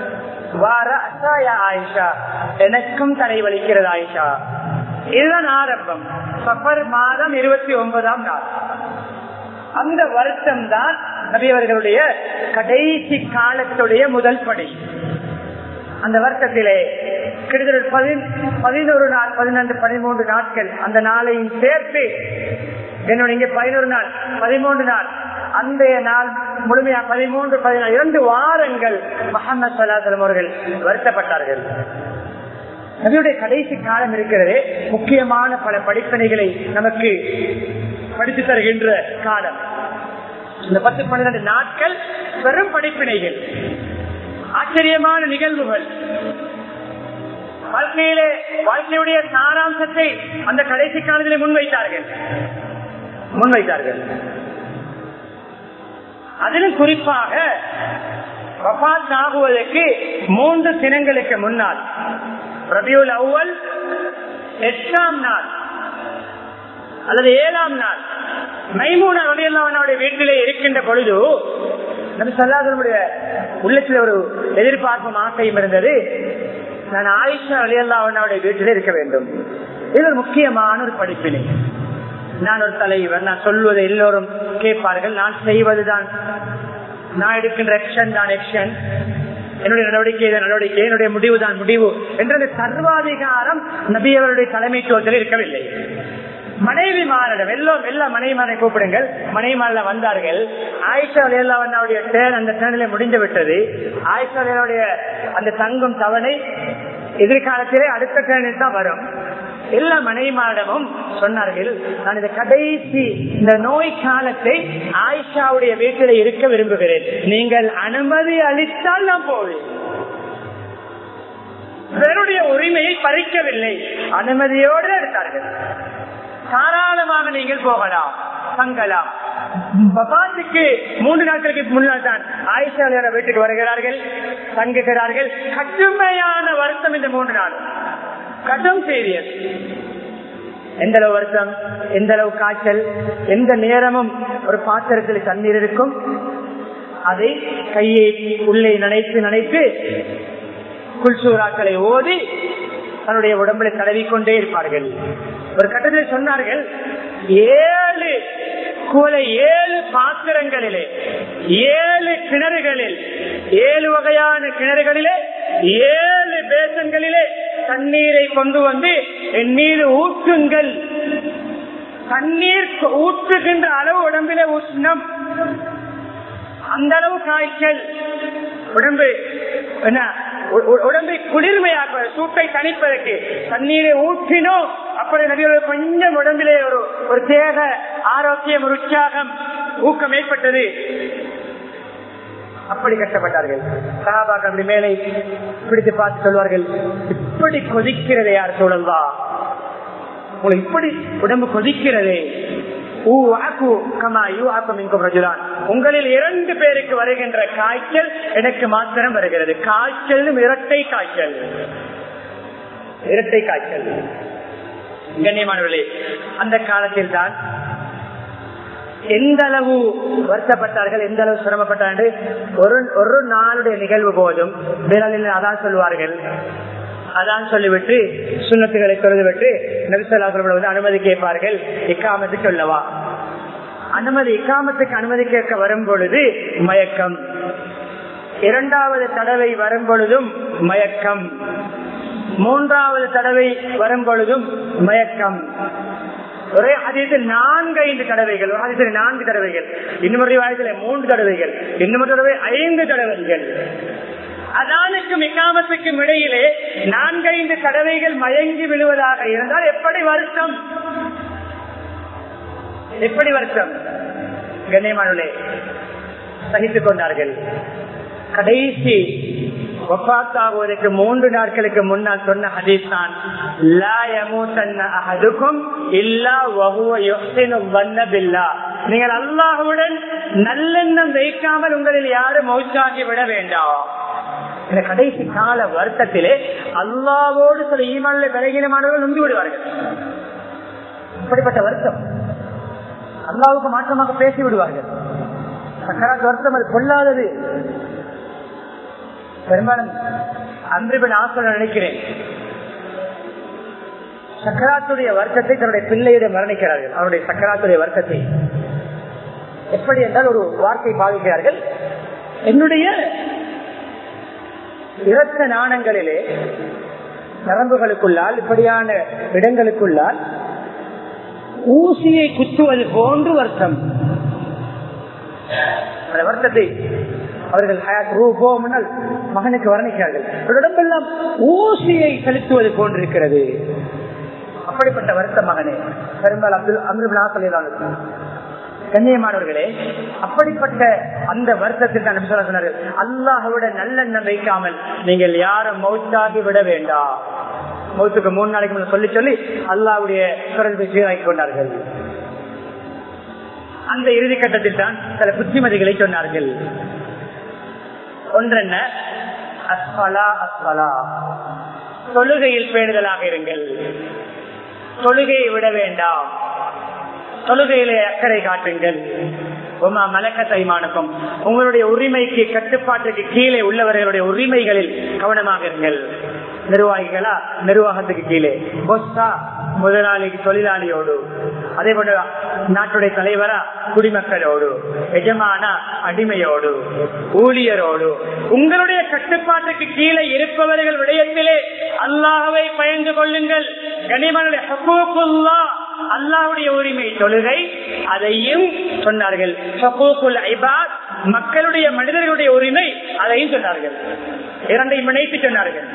ஆயிஷா, எனக்கும் தலை வலிக்கிறது ஆயிஷா. இதுதான் ஆரம்பம். சஃபர் மாதம் 29ஆம் நாள். அந்த வருத்தம் தான் நபி அவர்களுடைய கடைசி காலத்துடைய முதல் படி. அந்த வருஷத்திலே கிட்டத்தட்ட 11 நாள், 12, 13 நாட்கள், அந்த நாளையும் சேர்த்து என்னோட இங்கே 11 நாள், 13 நாள், அந்த நாள் முழுமையா 13, 14, 2 வாரங்கள் முஹம்மது ஸல்லல்லாஹு அலைஹி வஸல்லம் அவர்கள் வருத்தப்பட்டார்கள். நபியுடைய கடைசி காலம் இருக்கிறது. முக்கியமான பல படிப்பினைகளை நமக்கு படித்து தருகின்ற காலம். இந்த 10, 12 நாட்கள் பெரும் படிப்பினைகள், ஆச்சரியமான நிகழ்வுகள். வாழ்க்கையுடைய சாராம்சத்தை அந்த கடைசி காலத்திலே முன்வைத்தார்கள். அதிலும் குறிப்பாக வஃபாத் ஆகுவதற்கு 3 தினங்களுக்கு முன்னால், ரபியுல் அவ்வல் 8ஆம் நாள் அல்லது 7ஆம் நாள், மைமூனா ரலியல்லாஹு அன்ஹா வீட்டிலே இருக்கின்ற பொழுது நபி ஸல்லல்லாஹு அலைஹி வஸல்லம் உள்ளத்தில் ஒரு எதிர்பார்ப்பும் ஆசையும் இருந்தது. நான் ஆயிஷா ரலியல்லாஹு அன்ஹா வீட்டிலே இருக்க வேண்டும். இது ஒரு முக்கியமான ஒரு படிப்பினை. நான் ஒரு தலைவர், நான் சொல்வதை எல்லோரும் கேட்பார்கள், நான் செய்வதுதான், நான் எடுக்கின்ற ஆக்ஷன் தான் ஆக்ஷன், என்னுடைய நடவடிக்கை, என்னுடைய முடிவு தான் முடிவு என்ற சர்வாதிகாரம் நபி அவருடைய தலைமைத்துவத்தில் இருக்கவில்லை. மனைவிமாரிடம் எல்லா மனைவிமாரை கூப்பிடுங்கள். மனைவிமாரில் வந்தார்கள். ஆயிஷா ரலியல்லாஹு அன்ஹாவுடைய டேர்ன் அந்த டேர்னிலே முடிந்து விட்டது. ஆயிஷா ரலியல்லாஹு அந்த தங்கும் தவணை எதிர்காலத்திலே அடுத்த டேர்னில் தான் வரும். எல்லா மனைவிமாரிடமும் சொன்னார்கள், நான் இந்த கடைசி இந்த நோய் காலத்தை ஆயிஷாவுடைய வீட்டில் இருக்க விரும்புகிறேன். நீங்கள் அனுமதி அளித்தால் நான் போவேன். வேறுடைய உரிமையை பறிக்கவில்லை, அனுமதியோடு எடுத்தார்கள். தாராளமாக நீங்கள் போகலாம், தங்கலாம். வஃபாத்துக்கு 3 நாட்களுக்கு முன்னால் தான் ஆயிஷா வீட்டுக்கு வருகிறார்கள், தங்குகிறார்கள். கடுமையான வருத்தம் இந்த 3 நாள், கடும் சீரியஸ். எந்த அளவு வருத்தம், எந்த அளவு காய்ச்சல், எந்த நேரமும் ஒரு பாத்திரத்தில் தண்ணீர் இருக்கும், அதை கையை உள்ளே நனைத்து குல்சூராக்களை ஓதி தன்னுடைய உடம்புல தடவிக்கொண்டே இருப்பார்கள். ஒரு கட்டத்தில் சொன்னார்கள், 7 பாத்திரங்களிலே 7 கிணறுகளில் 7 வகையான கிணறுகளிலே 7 பேசன்களிலே தண்ணீரை கொண்டு வந்து என் மீது ஊற்றுங்கள். தண்ணீர் ஊற்றுகின்ற அளவு உடம்பிலே உஷ்ணம், அந்த அளவு காய்ச்சல், உடம்பை குளிர்மையாக சூட்டை தணிப்பதற்கு தண்ணீரை ஊற்றினோம். அப்படி நபிகள் கொஞ்சம் உடம்பிலே ஒரு தேக ஆரோக்கியம், ஒரு உற்சாகம், ஊக்கம் ஏற்பட்டது. அப்படி கஷ்டப்பட்டார்கள். சஹாபாக்கள் அப்படி மேலே பிடித்து பார்த்து சொல்வார்கள், இப்படி கொதிக்கிறதே யார் சூழல்வா, உங்களை இப்படி உடம்பு கொதிக்கிறதே. உங்களில் 2 பேருக்கு வருகின்ற காய்ச்சல் எனக்கு மாத்திரம் வருகிறது. காய்ச்சல் இரட்டை காய்ச்சல், இரட்டை காய்ச்சல். கண்ணியமானவர்களே, அந்த காலத்தில் தான் எந்த அளவு வருத்தப்பட்டார்கள், எந்த அளவு சிரமப்பட்டார்கள். ஒரு நாளுடைய நிகழ்வு போதும் அதான் சொல்லுவார்கள். அதான் சொல்லிவிட்டு சுன்னத்துகளை தொழுதுவிட்டு நபி ஸல்லல்லாஹு அலைஹி வஸல்லம் அனுமதி கேட்பார்கள். இக்காமத்து சொல்லவா, இக்காமத்துக்கு அனுமதி கேட்க வரும் பொழுது மயக்கம், 2வது தடவை வரும் பொழுதும் மயக்கம், 3வது தடவை வரும் பொழுதும் மயக்கம். ஒரே ஹதீஸில் 4-5 தடவைகள், ஒரு ஹதீஸில் 4 தடவைகள், இன்னொரு ரிவாயத்தில் 3 தடவைகள், இன்னொரு தடவை 5 தடவைகள். அதானுக்கும் இக்காமத்துக்கும் இடையிலே 4-5 தடவைகள் மயங்கி விழுவதாக இருந்தால் எப்படி வருத்தம், எப்படி வருத்தம். கண்ணியமானவர்களே, சகித்துக் கொண்டார்கள். கடைசி வஃபாத்தாகுவதற்கு 3 நாட்களுக்கு முன்னால் சொன்ன ஹதீஸ் தான், லா யமூதன்ன அஹதுக்கும் இல்லா வஹுவ யுஹ்சினு ظن பில்லாஹ். நீங்கள் அல்லாஹ்வுடன் நல்லெண்ணம் வைக்காமல் உங்களில் யாரும் மௌத்தாகி விட வேண்டாம். இந்த கடைசி கால வருத்தத்திலே அல்லாஹ்வோடு சில ஈமானிலே பலகீனமானவர்கள் நொந்து விடுவார்கள். இப்படிப்பட்ட வருத்தம், அல்லாஹ்வுக்கு மாற்றமாக பேசி விடுவார்கள். சக்கராத் வருத்தம் அது கொள்ளாதது. பெரும்பாலும் அன்பின் ஆசிரியர் நினைக்கிறேன், சக்கராத்துடைய வருத்தத்தை தன்னுடைய பிள்ளையிடம் மரணிக்கிறார்கள். அவருடைய சக்கராத்துடைய வருத்தத்தை எப்படி என்றால் ஒரு வார்த்தை பாவிக்கிறார்கள், என்னுடைய இரத்த நாணங்களிலே நரம்புகளுக்குள்ளால் இப்படியான இடங்களுக்குள்ளால் ஊசியை குத்துவது போன்று வருத்தம். அந்த வருத்தத்தை அவர்கள் மகனுக்கு வர்ணிக்கிறார்கள். உடம்பெல்லாம் ஊசியை செலுத்துவது போன்றிருக்கிறது. அப்படிப்பட்ட வருத்தம் மகனே. பெரும்பாலும் கண்ணியமானவர்களே, அப்படிப்பட்ட அந்த வருத்தத்தில் தான் நபி ஸல்லல்லாஹு அலைஹி வஸல்லம் அல்லாஹ்வோட நல்லெண்ணம் வைக்காமல் நீங்கள் யாரும் மௌத்தாகி விட வேண்டாம். மௌத்துக்கு 3 நாளைக்கு முன்ன சொல்லி சொல்லி அல்லாஹ்வுடைய குரலை சீராக்கி கொண்டார்கள். அந்த இறுதி கட்டத்தில் தான் சில புத்திமதிகளை சொன்னார்கள். ஒன்றென்ன, அஸ்ஸலா அஸ்ஸலா, தொழுகையில் பேணுதலாக இருங்கள், தொழுகையை விட வேண்டாம், தொழுகையிலே அக்கறை காட்டுங்கள். உமா மலக்க தைமானுக்கும், உங்களுடைய உரிமைக்கு கட்டுப்பாட்டுக்கு கீழே உள்ளவர்களுடைய உரிமைகளில் கவனமாக இருங்கள். நிர்வாகிகளா நிர்வாகத்துக்கு கீழே, பொஸ்ஸா முதலாளிக்கு தொழிலாளியோடு, அதே போல நாட்டுடைய தலைவரா குடிமக்களோடு, எஜமானா அடிமையோடு, ஊழியரோடு, உங்களுடைய கட்டுப்பாட்டுக்கு கீழே இருப்பவர்கள் விடயத்திலே அல்லாஹ்வை பயந்து கொள்ளுங்கள். கனிமனுடைய ஹுக்கூக்குல்லாஹ், அல்லாஹ்வுடைய உரிமை தொழுகை, அதையும் சொன்னார்கள். ஹுக்கூக்குல் இபாத், மக்களுடைய மனிதர்களுடைய உரிமை, அதையும் சொன்னார்கள். இரண்டையும் இணைத்து சொன்னார்கள்.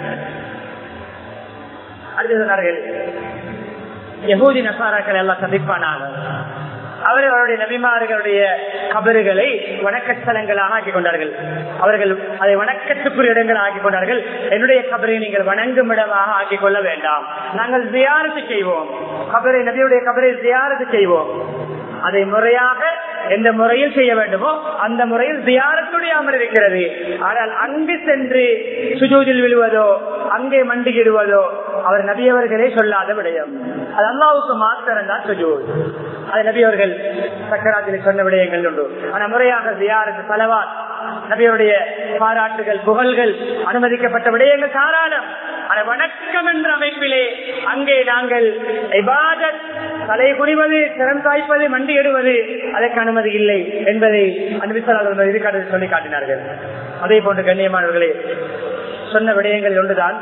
அடுத்து சொன்னார்கள், யஹூதி நசாராக்கள் எல்லாம் சந்திப்பானாக, அவர்களுடைய நபிமார்களுடைய கபறுகளை வணக்கஸ்தலங்களாக ஆக்கிக் கொண்டார்கள். அவர்கள் அதை வணக்கத்துக்குரிய இடங்களாக ஆக்கிக் கொண்டார்கள். என்னுடைய கபரை நீங்கள் வணங்கும் இடமாக ஆக்கிக் கொள்ள வேண்டாம், நாங்கள் ஜியாரத்து செய்வோம், கபரை நபியுடைய கபரை ஜியாரத்து செய்வோம். அதை முறையாக எந்த முறையில் செய்ய வேண்டுமோ அந்த முறையில் ஜியாரத்துடைய அமர் இருக்கிறது. ஆனால் அங்கு சென்று சுஜூதில் விழுவதோ அங்கே மண்டிகிடுவதோ அவர் நபியவர்களே சொல்லாத விடயம். அது அல்லாஹ்வுக்கு மாத்திரம் தான் சுஜூத். அது நபியவர்கள் சக்கராத்தில் சொன்ன விடயங்கள் உண்டு. ஆனால் முறையாக ஜியாரத், ஸலவாத், நபியுடைய பாராட்டுகள், புகழ்கள் அனுமதிக்கப்பட்ட விடயங்கள் தாராளம். ஆனால் வணக்கம் என்ற அமைப்பிலே அங்கே நாங்கள் இபாதத், தலை குனிவது, சிரம் சாய்ப்பது, மண்டியிடுவது, அதற்கு அனுமதி இல்லை என்பதை நபி ஸல்லல்லாஹு அலைஹி வஸல்லம் சொல்லி காட்டினார்கள். அதே போன்று கண்ணியமானவர்களே, சொன்ன விடயங்கள் ஒன்றுதான்.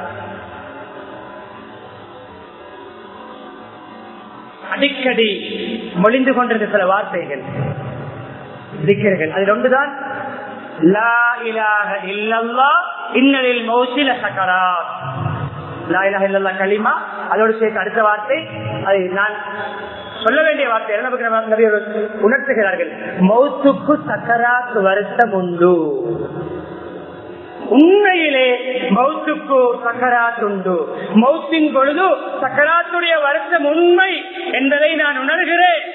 அடிக்கடி மொழிந்து கொண்டிருந்த சில வார்த்தைகள் திக்ர்கள், அதில் ஒன்றுதான் லா இலாஹ இல்லல்லாஹ் இன்னலில் மௌத்தி லசகராத். லா இலாஹ இல்லல்லாஹ் கலிமா, அதோடு சேர்த்து அடுத்த வார்த்தை, அதை நான் சொல்ல வேண்டிய வார்த்தை நமக்கு உணர்த்துகிறார்கள். மௌத்துக்கு சக்கராத் வருத்தம் உண்டு. உண்மையிலே மௌத்துக்கு சக்கராத் உண்டு. மௌத்தின் பொழுது சக்கராத்துடைய வருத்தம் உண்மை என்பதை நான் உணர்கிறேன்.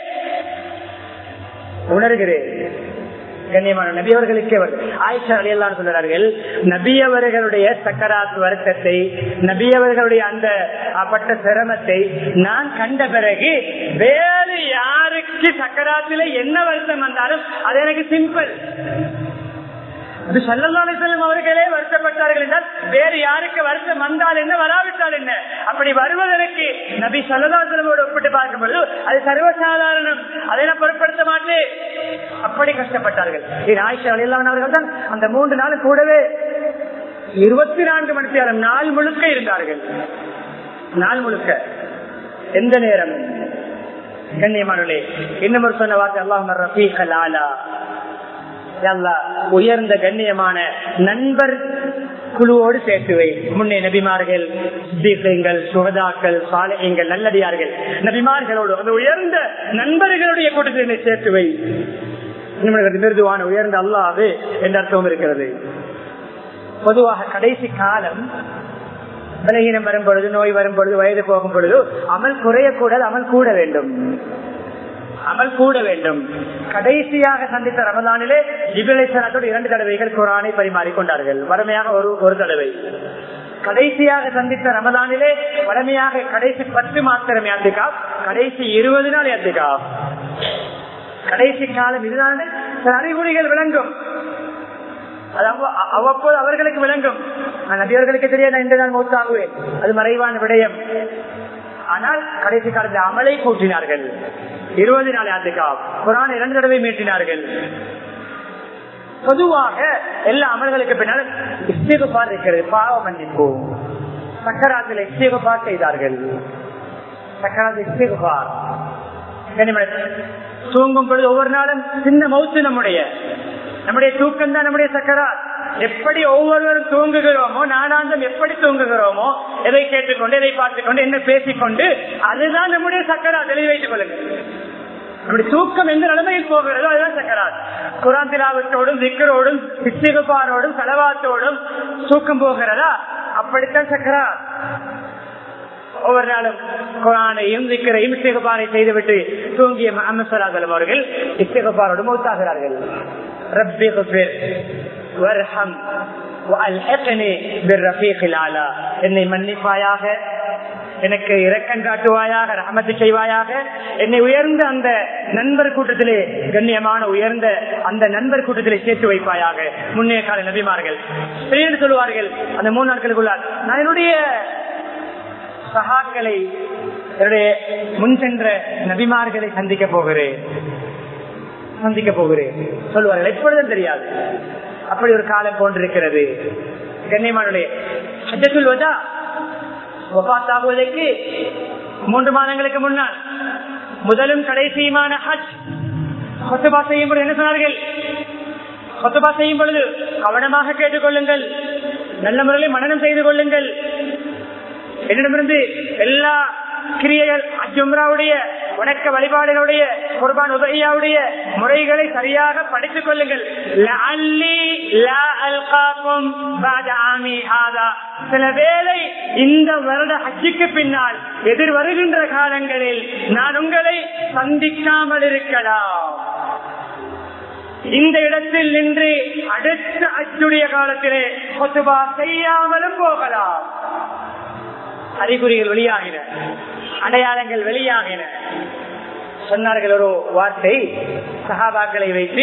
கண்ணியமான நபி அவர்களுக்கே ஆயிஷா ரலியல்லாஹு அன்ஹா சொல்றார்கள், நபி அவர்களுடைய சக்கராத் வருத்தத்தை, நபி அவர்களுடைய அந்த பட்ட சிரமத்தை நான் கண்ட பிறகு வேறு யாருக்கு சக்கராத்தில என்ன வருத்தம் வந்தாலும் அது எனக்கு சிம்பிள். ஸல்லல்லாஹு அலைஹி வஸல்லம் அவர்களே வருத்தப்பட்டார்கள் என்றால் வேறு யாருக்கு வருத்தம் வந்தால் என்ன, வராவிட்டால் என்ன? அப்படி வருவதற்கு நபி ஸல்லல்லாஹு அலைஹி வஸல்லம் ஒப்பிட்டு பார்க்கும்போது அது சர்வசாதாரணம், அதை நான் பொருட்படுத்த மாட்டேன். அப்படி கஷ்டப்பட்டார்கள். ஆயிஷா ரலியல்லாஹு அன்ஹா அவர்கள் தான் அந்த 3 நாள் கூடவே 24 மணி நேரம் நாள் முழுக்க இருந்தார்கள். நாள் முழுக்க எந்த நேரம். கண்ணியமானவர்களே, இன்னும் ஒரு சொன்ன வார்த்தை அல்லாஹும்ம ரஃபீகல் ஆலா, உயர்ந்த கண்ணியமான நண்பர் குழுவோடு சேர்த்துவை. முன்னே நபிமார்கள், சித்தீகள், சுஹதாக்கள், சாலிஹீன்கள், நல்லடியார்கள், நபிமார்களோடு அந்த உயர்ந்த நண்பர்களுடைய கூட்டத்தை சேர்த்துவை. மிருதுவான உயர்ந்த அல்லாஹ் என்ற அர்த்தம் இருக்கிறது. பொதுவாக கடைசி காலம் பலகீனம் வரும் பொழுது, நோய் வரும் பொழுது, வயது போகும் பொழுது அமல் குறையக்கூடாது, அமல் கூட வேண்டும். அமல் கூட வேண்டும். கடைசியாக சந்தித்த ரமலானிலே ஜிப்ரீல் அலைஹிஸ்ஸலாத்தோடு 2 தடவைகள் குர்ஆனை பரிமாறிக்கொண்டார்கள். வறுமையாக ஒரு தடவை. கடைசியாக சந்தித்த ரமலானிலே வறுமையாக கடைசி 10 மாத்திரம் இஅ்திகாஃப், கடைசி 20 நாள் இஅ்திகாஃப். கடைசி காலம் இதுதான். சில அறிகுறிகள் விளங்கும், அவ்வப்போது அவர்களுக்கு விளங்கும். நபியவர்களுக்கு தெரியாது நான் இந்த நாள் மௌத்தாகுவேன், அது மறைவான விடயம். ஆனால் கடைசி காலத்தில் அமலை கூட்டினார்கள். 20 நாள் இஅ்திகாஃப், குர்ஆனை 2 தடவை மீட்டினார்கள். பொதுவாக எல்லா அமல்களுக்கு பின்னால் இஸ்திக்ஃபார் இருக்கிறது, பாவ மன்னிப்பு. சக்கராத்தில் இஸ்திக்ஃபார் செய்தார்கள். சக்கராத் இஸ்திக்ஃபார். தூங்கும் பொழுது ஒவ்வொரு நாளும் சின்ன மௌத்து நம்முடைய தூக்கம் தான் நம்முடைய சக்கராத். எப்படி ஒவ்வொருவரும் தூங்குகிறோமோ, நானாந்தம் எப்படி தூங்குகிறோமோ, எதை கேட்டுக்கொண்டு, எதை பார்த்துக்கொண்டு, என்ன பேசிக்கொண்டு, அதுதான் நம்முடைய சக்கராத். எழுதி வைத்துக் கொள்ளுங்கள். நம்முடைய தூக்கம் எந்த நிலைமையில் போகிறதோ அதுதான் சக்கராத். குர்ஆன் திலாவத்தோடும், திக்ரோடும், இஸ்திக்ஃபாரோடும், ஸலவாத்தோடும் தூக்கம் போகிறதா, அப்படித்தான் சக்கராத். ஒவ்வொரு நாளும் குர்ஆனையும் திக்ரையும் இஸ்திக்ஃபாரை செய்துவிட்டு தூங்கிய முஹம்மது ஸல்லல்லாஹு அலைஹி வஸல்லம் அவர்கள் இஸ்திக்ஃபாரோடு மௌத்தாகிறார்கள். ரப்பி ஃபிர் வர்ஹம் வஅல்ஹிக்னி பிர்ரஃபீகில் ஆலா. என்னை மன்னிப்பாயாக, எனக்கு இரக்கம் காட்டுவாயாக, ரஹ்மத் செய்வாயாக, என்னை உயர்ந்த அந்த நண்பர் கூட்டத்திலே, கண்ணியமான உயர்ந்த அந்த நண்பர் கூட்டத்திலே சேர்த்து வைப்பாயாக. முன்னே கால நபிமார்கள் என்று சொல்லுவார்கள். அந்த 3 நாட்களுக்குள்ளால் நான் என்னுடைய சஹாக்களை, என்னுடைய முன் சென்ற நபிமார்களை சந்திக்க போகிறேன் சொல்லுவார்கள். எப்பொழுதும் தெரியாது, அப்படி ஒரு காலம் போன்றிருக்கிறது. கண்ணியமானவர்களே, ஹஜ்ஜத்துல் வதா வஃபாத்தாகுவதற்கு 3 மாதங்களுக்கு முன்னால் முதலும் கடைசியுமான ஹஜ் ஹுத்பா செய்யும் பொழுது என்ன சொன்னார்கள்? ஹுத்பா செய்யும் பொழுது கவனமாக கேட்டுக்கொள்ளுங்கள், நல்ல முறையில் மனனம் செய்து கொள்ளுங்கள். என்னிடமிருந்து எல்லா கிரியைகள், ஹஜ் உம்ராவுடைய வணக்க வழிபாடுகளுடைய, குர்பான் உதய்யாவுடைய முறைகளை சரியாக படித்துக் கொள்ளுங்கள். சில வேளை இந்த வருட ஹஜ்ஜுக்கு பின்னால் எதிர் வருகின்ற காலங்களில் நான் உங்களை சந்திக்காமல் இருக்கலாம். இந்த இடத்தில் நின்று அடுத்த ஹஜ்ஜுடைய காலத்திலே ஹுத்பா செய்யாமலும் போகலாம். அறிகுறிகள் வெளியாகின, அடையாளங்கள் வெளியாகின. சொன்னார்கள் ஒரு வார்த்தை சஹாபாக்களை வைத்து,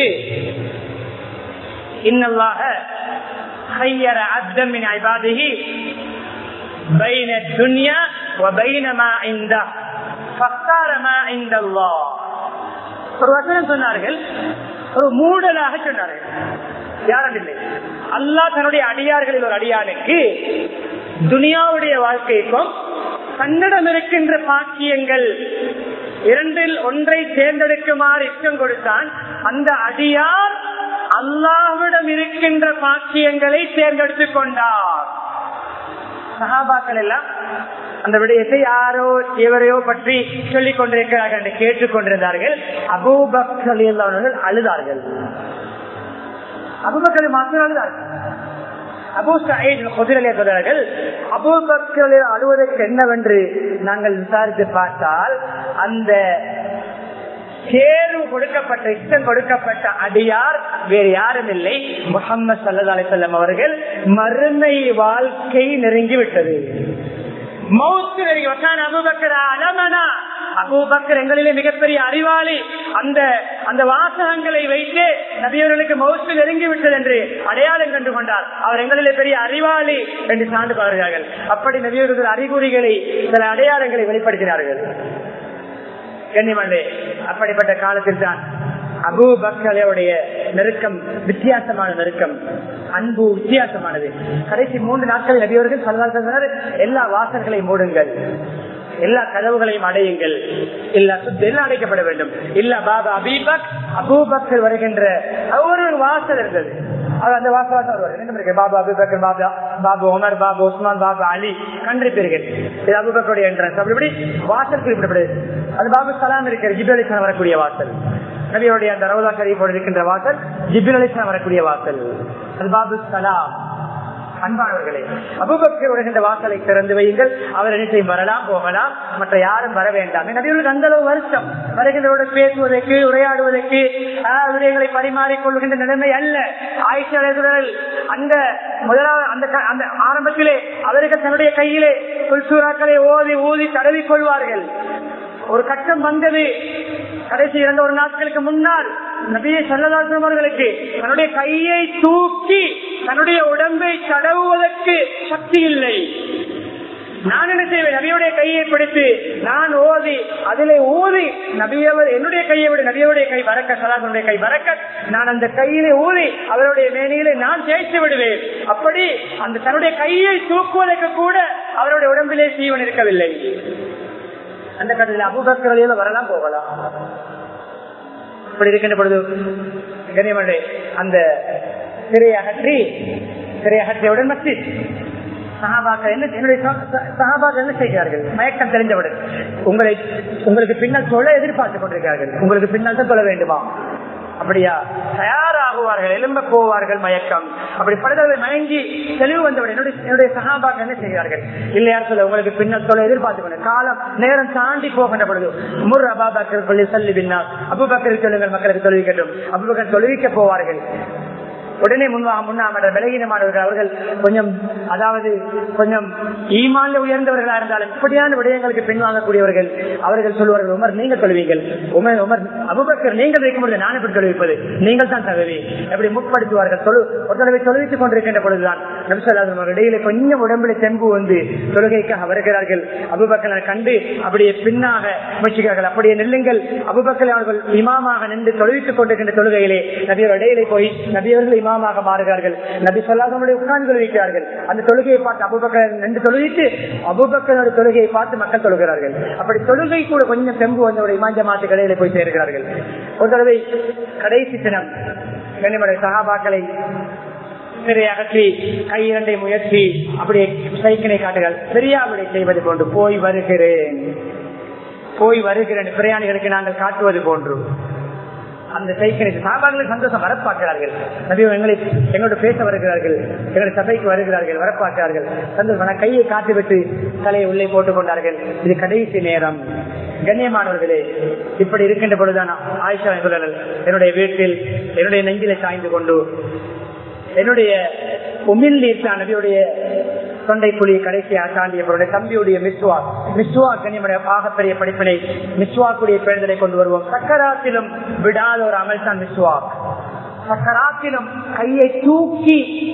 இன்னல்லாஹ خير عبدا من عباده بين الدنيا وبين ما عنده فاختار ما عند الله. ஒரு வசனம் சொன்னார்கள், ஒரு மூடலாக சொன்னார்கள், யாரும் இல்லை. அல்லாஹ் தன்னுடைய அடியார்களில் ஒரு அடியானுக்கு துனியாவுடைய வாழ்க்கைக்கும் தன்னிடம் இருக்கின்ற பாக்கியங்கள் இரண்டில் ஒன்றை தேர்ந்தெடுக்குமாறு இஷ்டம் கொடுத்தான். அந்த அடியார் அல்லாஹ்விடம் இருக்கின்ற பாக்கியங்களை தேர்ந்தெடுத்துக் கொண்டார். சஹாபாக்கள் எல்லாம் அந்த விடயத்தை யாரோ எவரையோ பற்றி சொல்லிக் கொண்டிருக்கிறார்கள் என்று கேட்டுக் கொண்டிருந்தார்கள். அபூபக்கர் ரலியல்லாஹு அன்ஹு அழுதார்கள். அபூபக்கர் மாத்திரம் அழுதார்கள். அபூ சயீத் அல்-குத்ரி சொல்றார்கள், அபூபக்கர் அழுவதற்கு என்னவென்று நாங்கள் விசாரித்து பார்த்தால், அந்த தேர்வு கொடுக்கப்பட்ட இஷ்டம் கொடுக்கப்பட்ட அடியார் வேறு யாரும் இல்லை, முஹம்மது ஸல்லல்லாஹு அலைஹி வஸல்லம் அவர்கள். மறுமை வாழ்க்கை நெருங்கிவிட்டது, மௌத் நெருங்கி. அபூபக்கர் அலமனா, அபூபக்கர் எங்களிலே மிகப்பெரிய அறிவாளி. அந்த வாசகங்களை வைத்து நபியவர்களுக்கு மௌத் நெருங்கிவிட்டது என்று அடையாளம் கண்டு கொண்டார். அவர் எங்களிலே பெரிய அறிவாளி என்று சான்று பாருகிறார்கள். அப்படி நபியவர்கள் அறிகுறிகளை, சில அடையாளங்களை வெளிப்படுத்தினார்கள். கண்ணியமானே, அப்படிப்பட்ட காலத்தில் தான் அபூபக்கருடைய நெருக்கம் வித்தியாசமான நெருக்கம், அன்பு வித்தியாசமானது. கடைசி 3 நாட்கள் நபியவர்கள் ஸல்லல்லாஹு அலைஹி வஸல்லம் எல்லா வாசல்களையும் மூடுங்கள், எல்லா கதவுகளையும் அடையுங்கள், எல்லாம் அடைக்கப்பட வேண்டும். இல்ல பாபா அபீபக், அபூபக்கர் வருகின்ற ஒரு வாசல் இருந்தது. அந்த வாசல் பாபா அபூபக்கர், பாபா உமர், பாபா உஸ்மான், பாபா அலி கண்டிருப்பீர்கள். இது அபூபக்கருடைய என்ட்ரன்ஸ். அப்படி வாசல் குறிப்பிடப்படுது. அது பாபு சலாம் இருக்கிற ஜிப்ரீல் அலைஹிஸ்ஸலாம் வரக்கூடிய வாசல். நபியுடைய அந்த ரவுதா ஷரீஃபோடு இருக்கின்ற வாசல் ஜிப்ரீல் அலைஹிஸ்ஸலாம் வரக்கூடிய வாசல். அது பாபு சலாம். அன்பானவர்களே, அபூபக்கர் வருகின்ற வாசலை திறந்து வையுங்கள். அவர் நிச்சயம் வரலாம், போகலாம், மற்ற யாரும் வர வேண்டாம். நபியவர்களுக்கு அந்த அளவு வருஷம் வருகின்றவரோடு பேசுவதற்கு, உரையாடுவதற்கு, விடயங்களை பரிமாறிக்கொள்கின்ற நிலைமை அல்ல. ஆயிஷா ரலியல்லாஹு அந்த முதலாவது அந்த ஆரம்பத்திலே அவர்கள் தன்னுடைய கையிலே சூறாக்களை ஓதி ஊதி தடவிக் கொள்வார்கள். ஒரு கட்டம் வந்தது கடைசி 2 நாட்களுக்கு முன்னால் நபியை ஸல்லல்லாஹு அலைஹி வஸல்லம் அவர்களுக்கு தன்னுடைய கையை தூக்கி தன்னுடைய உடம்பை தடவுவதற்கு சக்தி இல்லை. நான் என்ன செய்வேன், நபியுடைய கையை பிடித்து நான் ஓதி அதிலே ஊதி, நபியவர் என்னுடைய கையை விட நபியுடைய கை பரக்க, சலாத்துடைய கை பரக்க, நான் அந்த கையிலே ஊதி அவருடைய மேனியிலே நான் தேய்த்து விடுவேன். அப்படி அந்த தன்னுடைய கையை தூக்குவதற்கு கூட அவருடைய உடம்பிலே சீவன் இருக்கவில்லை. அந்த கட்டத்தில் அபூபக்கர் வரலாம், போகலாம். இப்படி இருக்கின்ற பொழுது கண்ணியமானே, அந்த திரையை அகற்றியவுடன் மஸ்ஜித் சஹாபாக்கள் என்ன செய்கிறார்கள், மயக்கம் தெரிஞ்சவுடன் உங்களுக்கு பின்னால் சொல்ல எதிர்பார்த்துக் கொண்டிருக்கிறார்கள். உங்களுக்கு பின்னால் தான் சொல்ல வேண்டுமா? அப்படியா? தயாராகுவார்கள், எலும்ப போவார்கள், மயக்கம். அப்படி படுதலை மயங்கி தெளிவு வந்தவுடன் என்னுடைய சஹாபாக்கள் என்ன செய்கிறார்கள், இல்லையா சொல்ல உங்களுக்கு பின்னால் சொல்ல எதிர்பார்த்துக் கொண்டு காலம் நேரம் தாண்டி போகின்ற பொழுது முர் அபூபக்கர் சொல்லி சொல்லி பின்னால் அபூபக்கர் சொல்லுங்கள், மக்களுக்கு தொழுவிக்கட்டும். அபூபக்கர் தொழுவிக்க போவார்கள். உடனே முன்னாமற்ற பலகீனமானவர்கள், அவர்கள் கொஞ்சம் ஈமான்ல உயர்ந்தவர்களா இருந்தாலும் இப்படியான விடயங்களுக்கு பின்வாங்கக்கூடியவர்கள், அவர்கள் சொல்வார்கள், உமர் நீங்கள் தொழுவீங்கள், உமர் அபூபக்கர் நீங்கள் வைக்கும்போது நான் எப்படி தொழுவிப்பது, நீங்கள் தான் தகுதி, எப்படி முற்படுத்துவார்கள். ஒரு தடவை தொழுவித்துக் கொண்டிருக்கின்ற பொழுதுதான் நபி ஸல்லல்லாஹு அலைஹி வஸல்லம் இடையிலே கொஞ்சம் உடம்பில் தெம்பு வந்து தொழுகைக்காக வருகிறார்கள். அபூபக்கரை கண்டு அப்படியே பின்னாக முயற்சிக்கிறார்கள். அப்படியே நெல்லுங்கள், அபூபக்கர் அவர்கள் இமாமாக நின்று தொழுவித்துக் கொண்டிருக்கின்ற தொழுகையிலே நபியவர் இடையிலே போய் நபியவர்கள் இமாமாக மாறுகிறார்கள். நபி ஸல்லல்லாஹு அலைஹி வஸல்லம் உட்கார்ந்து தொழுவிக்கிறார்கள். அந்த தொழுகையை பார்த்து அபூபக்கர் நின்று தொழுவித்து அபூபக்கரோட தொழுகையை பார்த்து மக்கள் தொழுகிறார்கள். அப்படி தொழுகை கூட கொஞ்சம் தெம்பு வந்தவருடைய இமாம் ஜமாத்து இடையிலே போய் சேர்கிறார்கள். ஒரு தடவை கடைசி தினம் கண்ணியமான சஹாபாக்களை அகற்றி கை 2 முயற்சி அப்படியே சைக்கிளை காட்டுகள் பெரியாவிடை செய்வது போன்று போய் வருகிறேன் பிரயாணிகளுக்கு நாங்கள் காட்டுவது போன்று அந்த சைக்கிளை சஹாபாக்களுக்கு சந்தோஷம் வரப்பாக்கிறார்கள். நபியும் எங்களோட பேச வருகிறார்கள், எங்களுடைய சபைக்கு வருகிறார்கள், வரப்பாக்கிறார்கள். சந்தோஷம் கையை காட்டிவிட்டு தலையை உள்ளே போட்டுக் கொண்டார்கள். இது கடைசி நேரம். கண்ணியமானவர்களே, இப்படி இருக்கின்ற பொழுதுதான் ஆயிஷா என்னுடைய வீட்டில் என்னுடைய நெஞ்சிலை சாய்ந்து கொண்டு என்னுடைய உமிழ் நீர்த்தான் நபியுடைய தொண்டை புலி கடைசியாக தாண்டிய தம்பியுடைய மிஸ்வா கண்ணியமுடைய ஆகப்பெரிய படிப்பினை மிஸ்வாக்குடைய பேருந்தலை கொண்டு வருவோம். சக்கராத்திலும் விடாத ஒரு அமல் தான் மிஸ்வா. சக்கராத்திலும் கையை தூக்கி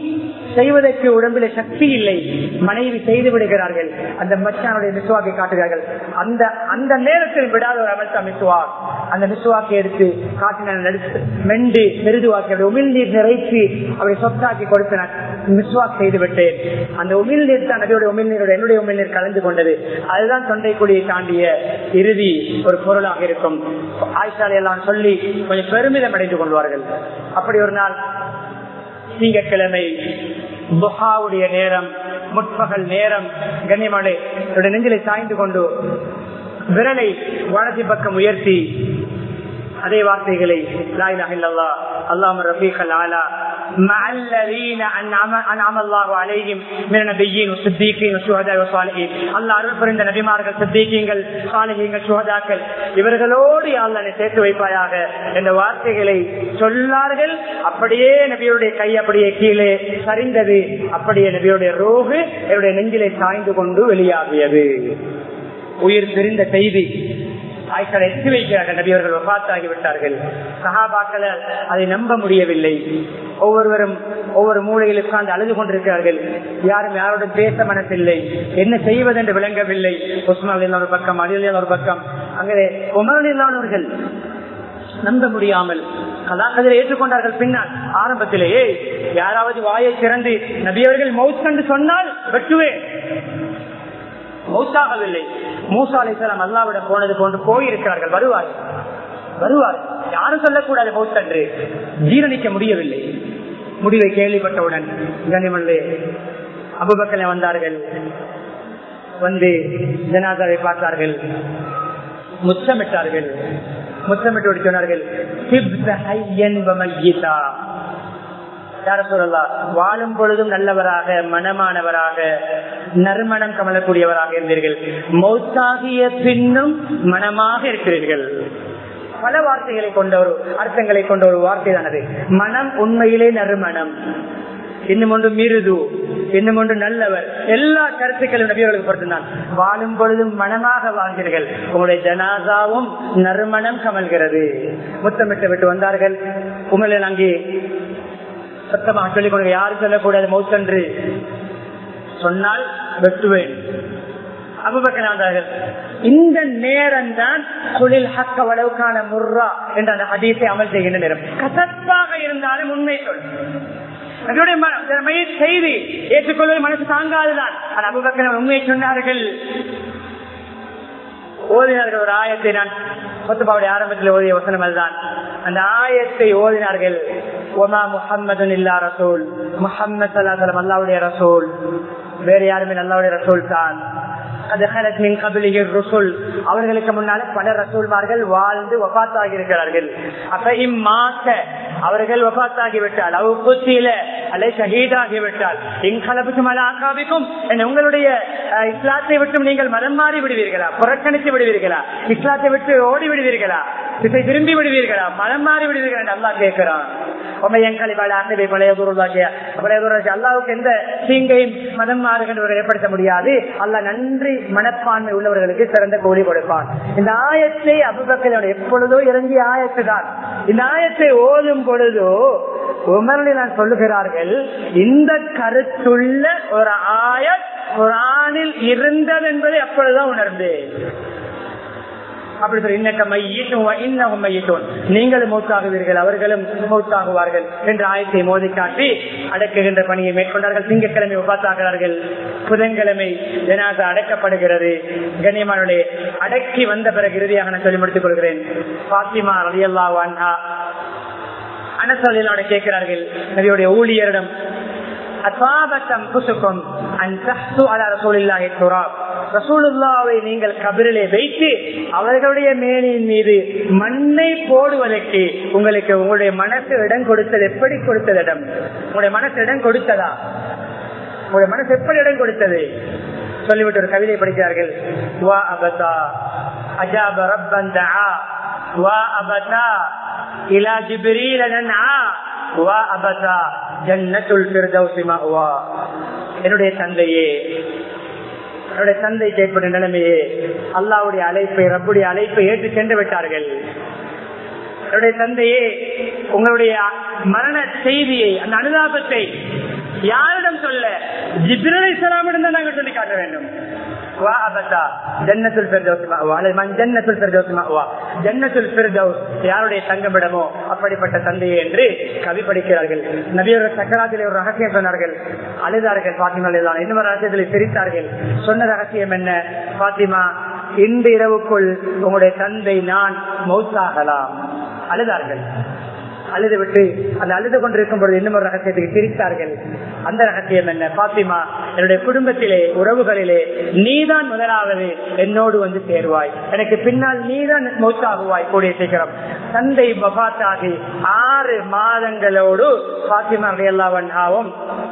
செய்வதற்கு உடம்பில சக்தி இல்லை, மனைவி செய்து விடுகிறார்கள். அந்த மச்சானுடைய மிஸ்வாக்கை காட்டுகிறார்கள். அந்த அந்த நேரத்தில் விடாத ஒரு அமல் தான் மிஸ்வாக். அந்த மிஸ்வாக்கை எடுத்து காட்டினால் மெண்டு மெருதுவாக்கி உமிழ்நீர் நிறைத்து அவரை சொத்தாக்கி கொடுத்து நான் மிஸ்வாக் செய்து விட்டேன். அந்த உமிழ்நீர் தான் நபியுடைய உமிழ்நீரோட என்னுடைய உமிழ்நீர் கலந்து கொண்டது. அதுதான் தொண்டைக்குழியை தாண்டிய இறுதி ஒரு பொருளாக இருக்கும். ஆயிஷாலை எல்லாம் சொல்லி கொஞ்சம் பெருமிதம் அடைந்து கொள்வார்கள். அப்படி ஒரு நாள் திங்கட்கிழமை துஹாவுடைய நேரம், முற்பகல் நேரம், கண்ணியமானே நெஞ்சிலை சாய்ந்து கொண்டு விரலை வானத்தின் பக்கம் உயர்த்தி அதே வார்த்தைகளை லா இலாஹா இல்லல்லாஹ் அல்லாஹும்ம ரஃபீகல் ஆலா மஅல்லதீன அன்அம அல்லாஹு அலைஹிம் மினன் நபிய்யீன் வஸ்ஸிதீகீன் வஷ்ஷுஹதா வஸ்ஸாலிஹீன். அல்லாஹ் அருள் புரிந்த நபிமார்கள், சித்தீகீன்கள், சாலிஹீன்கள், ஷுஹதாக்கள் இவர்களோடு யா அல்லாஹ் என்னை சேர்த்து வைப்பாயாக என்ற வார்த்தைகளை சொன்னார்கள். அப்படியே நபியுடைய கை அப்படியே கீழே சரிந்தது. அப்படியே நபியுடைய ரூஹ் என்னுடைய நெஞ்சிலே சாய்ந்து கொண்டு வெளியாகியது. உயிர் பிரிந்த செய்தி ஆயிஷாவை எட்டி வைக்கிறார்கள். நபி அவர்கள் வஃபாத்தாகிவிட்டார்கள். சஹாபாக்கள் அதை நம்ப முடியவில்லை. ஒவ்வொருவரும் ஒவ்வொரு மூலையில் உட்கார்ந்து அழுது கொண்டிருக்கிறார்கள். யாரும் யாருடன் பேச மனசில்லை, என்ன செய்வதென்று விளங்கவில்லை. உஸ்மான் ரலியல்லாஹு ஒரு பக்கம், அலி ரலியல்லாஹு ஒரு பக்கம், அங்கே உமர் ரலியல்லாஹு அவர்கள் நம்ப முடியாமல் கலாக்கதிரை ஏற்றுக்கொண்டார்கள். பின்னால் ஆரம்பத்திலேயே யாராவது வாயை திறந்து நபி அவர்கள் மௌத் என்று சொன்னால் வெட்டுவே மௌத்தாகவில்லை. மூசா அலைஹிஸ்ஸலாம் அல்லாஹ்விடம் போனது போன்று போயிருக்கிறார்கள். வருவார் யாரும் சொல்லக்கூடாது மௌத் என்று. ஜீரணிக்க முடியவில்லை. முடிவை கேள்விப்பட்டவுடன் கனிமல்லே அபூபக்கர் வந்தார்கள். வந்து ஜனாசாவை பார்த்தார்கள், முத்தமிட்டார்கள். முத்தமிட்டு சொன்னார்கள், வாழும் பொழுதும் நல்லவராக, மனமானவராக, நறுமணம் கமலக்கூடியவராக இருந்தீர்கள். மௌத்தாகிய பின்னும் மனமாக இருக்கிறீர்கள். பல வார்த்தைகளை கொண்ட ஒரு அர்த்தங்களை கொண்ட ஒரு வார்த்தை தானது. மனம் உண்மையிலே நறுமணம், இன்னும் ஒன்று மிருது, இன்னும் ஒன்று நல்லவர். எல்லா கருத்துக்களும் நபியர்களுக்கு பொறுத்துதான். வாழும் பொழுதும் மனமாக வாழ்ந்தீர்கள். உங்களுடைய ஜனாசாவும் நறுமணம் கமல்கிறது. முத்தமிட்டு விட்டு வந்தார்கள். உங்களில் அங்கே சத்தமாக சொல்லிக் கொண்டு யாரும் சொல்லக்கூடாது மௌத்தன்று சொன்னால் வெட்டுவேன். அபூபக்கர் வந்தார்கள். இந்த நேரம் தான் தொழில் ஹக்க வளவுக்கான முர்ரா என்ற அந்த ஹதீஸை அமல் செய்கின்ற நேரம். கசப்பாக இருந்தாலும் உண்மை சொல். செய்தி ஏற்றுக்கொள்வது மனசு தாங்காதுதான். அபூபக்கர் உண்மையை சொன்னார்கள். ஓதினார்கள் ஒரு ஆயத்தை. நான் கொத்துபாவுடைய ஆரம்பத்தில் ஓதிய வசனம் அதுதான். அந்த ஆயத்தை ஓதினார்கள். ஒமா முஹம்மதுன் இல்லா ரசூல், முஹம்மது ஸல்லல்லாஹு அலைஹி வஸல்லம் அல்லாஹ்வுடைய ரசூல், வேற யாருமே அல்லாஹ்வுடைய ரசூல் தான். அவர்களுக்கு முன்னால பல ரசூல்மார்கள் வாழ்ந்து வஃபாத்தாகி இருக்கிறார்கள். அப்ப இம்மாத்த அவர்கள் வஃபாத்தாகிவிட்டால், அலை ஷஹீதாகிவிட்டால், இங்கலபுக்கும் உங்களுடைய இஸ்லாத்தை விட்டு நீங்கள் மதம் மாறி விடுவீர்களா, புறக்கணித்து விடுவீர்களா, இஸ்லாத்தை விட்டு ஓடி விடுவீர்களா, திசை திரும்பி விடுவீர்களா, மதம் மாறி விடுவீர்களா என்று அல்லாஹ் கேட்கிறான். அல்லாவுக்கு எந்த தீங்கையும் மதம் மாறுகின்றவர்கள் ஏற்படுத்த முடியாது. அல்லாஹ் நன்றி மனப்பான்மை உள்ளவர்களுக்கு சிறந்த கூலி கொடுப்பான். இந்த ஆயத்தை அபூபக்கர் எப்பொழுதோ இறங்கிய ஆயத்து தான். இந்த ஆயத்தை ஓதும் பொழுதோ உமரில் சொல்லுகிறார்கள், இந்த கருத்துள்ள ஒரு ஆயத் குர்ஆனில் இருந்தது என்பதை அப்பொழுதுதான் உணர்ந்தேன். அப்படி நீங்களும் மௌத்தாகுவீர்கள், அவர்களும் மௌத்தாகுவார்கள் என்ற ஆயத்தை மோதி காட்டி அடக்குகின்ற பணியை மேற்கொண்டார்கள். திங்கட்கிழமை வஃபாத்தாகிறார்கள். புதன்கிழமை ஜனாஸா அடக்கப்படுகிறது. கண்ணியமானவர்களே, அடக்கி வந்த பிறகு இறுதியாக நான் சொல்லி முடித்துக் கொள்கிறேன். ஃபாத்திமா ரலியல்லாஹு அன்ஹா அனஸ் ரலியல்லாஹு அன்ஹு கேட்கிறார்கள் நபியுடைய ஊழியரிடம், ரசூலுல்லாஹ்வை நீங்கள் கபரிலே வைத்து அவர்களுடைய மேனியின் மீது மண்ணை போடுவதற்கு உங்களுக்கு உங்களுடைய மனசு இடம் கொடுத்தது எப்படி கொடுத்தது? இடம் உங்களுடைய மனசு இடம் கொடுத்ததா? உங்களுடைய மனசு எப்படி இடம் கொடுத்தது? சொல்லிவிட்டு ஒரு கவிதை படிக்கிறார்கள். வா அபதா அஜாப ரப்பன் தஆ வா அபதா இலா ஜிப்ரீல் நன்ஆ வா அபதா ஜன்னத்துல் ஃபிர்தௌஸி மஅவா. என்னுடைய தந்தையே, என்னுடைய தந்தைக்கு ஏற்பட்ட நிலைமையே, அல்லாஹ்வுடைய அழைப்பை, ரப்புடைய அழைப்பை ஏற்று சென்று விட்டார்கள். என்னுடைய தந்தையே, உங்களுடைய மரண செய்தியை, அந்த அனுதாபத்தை யாரிடம் சொல்ல ஜிப்ரீல் அலைஹிஸ்ஸலாம் தான் நாங்கள் சொல்லி காட்ட வேண்டும். யாருடைய தங்கமிடமோ அப்படிப்பட்ட தந்தையை என்று கவி படிக்கிறார்கள். நபியவர்கள் சக்கராத்திலே ஒரு ரகசியம் சொன்னார்கள், அழுதார்கள். பாத்திமா இன்னொரு ரகசியத்திலே சிரித்தார்கள். சொன்ன ரகசியம் என்ன? பாத்திமா, இன்று இரவுக்குள் உங்களுடைய தந்தை நான் மௌத்தாகலாம். அழுதார்கள். அழுது விட்டு அந்த அழுது கொண்டிருக்கும் பொழுது இன்னும் ஒரு ரகசியத்துக்கு சிரித்தார்கள். அந்த ரகசியம் என்ன? பாத்திமா, என்னுடைய குடும்பத்திலே உறவுகளிலே நீதான் முதலாவது என்னோடு வந்து சேருவாய், எனக்கு பின்னால் நீதான் மௌத்தாகுவாய் கூடிய சீக்கிரம். தந்தை வஃபாத்தாகி 6 மாதங்களோடு பாத்திமா ரலியல்லாஹு அன்ஹாவும்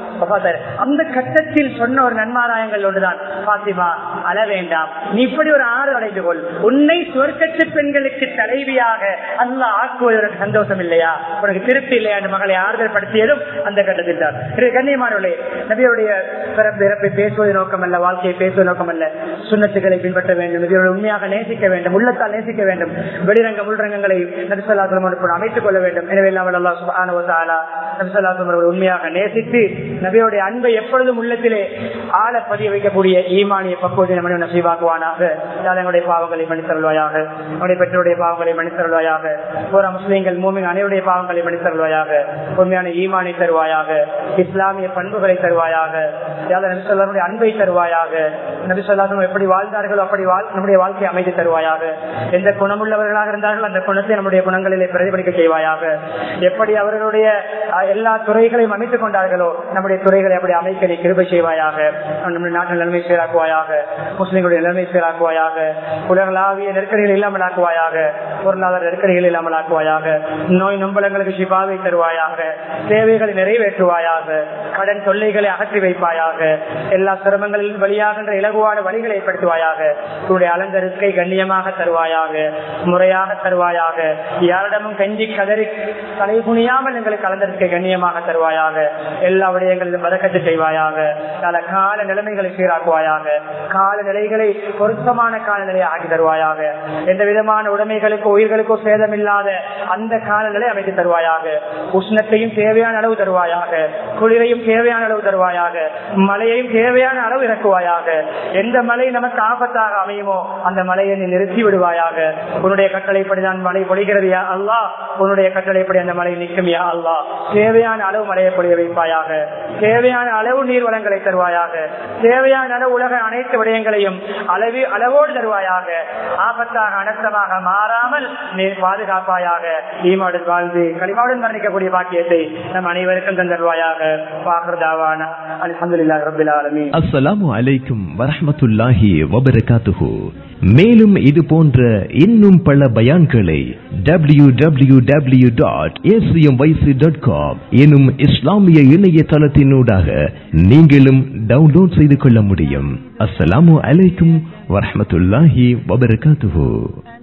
அந்த கட்டத்தில் சொன்ன ஒரு நன்மாராயங்கள் ஒன்றுதான், பாத்திமா அழ வேண்டாம், நீ இப்படி ஒரு ஆறு அடைந்து கொள், உன்னை சுவர்க்கத்து பெண்களுக்கு தலைவியாக அல்லாஹ் ஆக்குவது ஒரு சந்தோஷம் இல்லையா, உனக்கு திருப்தி இல்லையா என்று மகளை ஆறுதல் படுத்தியதும் அந்த கட்டத்தில் தான். கண்ணியமானவர்களே, நபியுடைய பிறப்பை பேசுவது நோக்கம் அல்ல, வாழ்க்கையை பேசுவது நோக்கம் அல்ல. சுன்னத்துக்களை பின்பற்ற வேண்டும், நபியோட உண்மையாக நேசிக்க வேண்டும், உள்ளத்தால் நேசிக்க வேண்டும். வெளிரங்கம் உள்ரங்கங்களை நபி ஸல்லல்லாஹு அலைஹி வஸல்லம் அமைத்துக் கொள்ள வேண்டும். எனவே அல்லாஹ் சுப்ஹானஹு வ தஆலா நபி ஸல்லல்லாஹு அலைஹி வஸல்லம் உண்மையாக நேசித்து நபியோடைய அன்பை எப்பொழுதும் உள்ளத்திலே ஆழ பதிய வைக்கக்கூடிய ஈமானிய பக்குவத்தை நம்ம நசீபாக்குவானாக. எங்களுடைய பாவங்களை மன்னித்தருள்வாயாக, நம்முடைய பெற்றோருடைய பாவங்களை மன்னித்தருள்வாயாக, முஸ்லிம்கள் மூமின் அனைவருடைய பாவங்களை மன்னித்தருள்வாயாக, உண்மையான ஈமானை தருவாயாக, இஸ்லாமிய பண்புகளை தருவாயாக, நபி ஸல்லல்லாஹு அன்பை தருவாயாக, நபி ஸல்லல்லாஹு எப்படி வாழ்ந்தார்களோ அப்படி நம்முடைய வாழ்க்கையை அமைத்து தருவாயாக. எந்த குணமுள்ளவர்களாக இருந்தார்கள் அந்த குணத்தை நம்முடைய குணங்களிலே பிரதிபலிக்க செய்வாயாக. எப்படி அவர்களுடைய எல்லா துறைகளையும் அமைத்துக் கொண்டார்களோ நம்முடைய துறைகளை அப்படி அமைக்க நீ கிருபை செய்வாயாக. நம்முடைய நாட்டில் நிலைமை சீராக்குவாயாக, முஸ்லிம்களுடைய நிலைமை சீராக்குவாயாக, உலகளாவிய நெருக்கடிகள் இல்லாமல் ஆக்குவாயாக, பொருளாதார நெருக்கடிகள் இல்லாமல் ஆக்குவாயாக, நோய் நம்பலங்களுக்கு சிபாவை தருவாயாக, தேவைகளை நிறைவேற்றுவாயாக, கடன் தொல்லைகளை அகற்றி வைப்பாயாக, எல்லா சிரமங்களின் வழியாகின்ற இலகுவான வழிகளை ஏற்படுத்துவாயாக, உன்னுடைய அலங்கருக்கை கண்ணியமாக தருவாயாக, முறையாக தருவாயாக, யாரிடமும் கஞ்சி கதறி தலை குனியாமல் எங்களுக்கு அலங்கருக்கை கண்ணியமாக தருவாயாக, எல்லா விடயங்களிலும் பதக்கத்தை செய்வாயாக, கால நிலைமைகளை சீராக்குவாயாக, காலநிலைகளை பொருத்தமான காலநிலையை ஆக்கி தருவாயாக, எந்த விதமான உடைமைகளுக்கோ உயிர்களுக்கோ சேதமில்லாத அந்த காலநிலை அமைத்து தருவாயாக, உஷ்ணத்தையும் தேவையான அளவு தருவாயாக, குளிரையும் தேவையான அளவு தருவாயாக, மழையையும் தேவையான அளவு இறக்குவாயாக. எந்த மழை நமக்கு ஆபத்தாக அமையுமோ அந்த மழையை நிறுத்தி விடுவாயாக. உன்னுடைய கட்டளைப்படி நான் மழை பொழிகிறது யா அல்லாஹ், உன்னுடைய கட்டளைப்படி அந்த மழை நிற்கும் யா அல்லாஹ். தேவையான அளவு மழையை பொழிய வைப்பாயாக, தேவையான அளவு நீர் வளங்களை தருவாயாக, தேவையான அளவு உலக அனைத்து விடயங்களையும் அளவோடு தருவாயாக. ஆபத்தாக அனர்த்தமாக மாறாமல் நீர் பாதுகாப்பாயாக. ஈமாவுடன் வாழ்ந்து களிமாவுடன் மரணிக்கக்கூடிய பாக்கியத்தை நம் அனைவருக்கும் தந்தருவாயாக. அல்ஹம்துலில்லாஹி ரப்பில் ஆலமீன். அஸ்ஸலாமு அலைக்கும் வரஹ்மத்துல்லாஹி வபரகாத்துஹு. மேலும் இது போன்ற இன்னும் பல பயான்களை www.acmyc.com எனும் இஸ்லாமிய இணையதளத்தினூடாக நீங்களும் டவுன்லோட் செய்து கொள்ள முடியும். அஸ்ஸலாமு அலைக்கும் வரஹ்மத்துல்லாஹி வபரகாத்துஹு.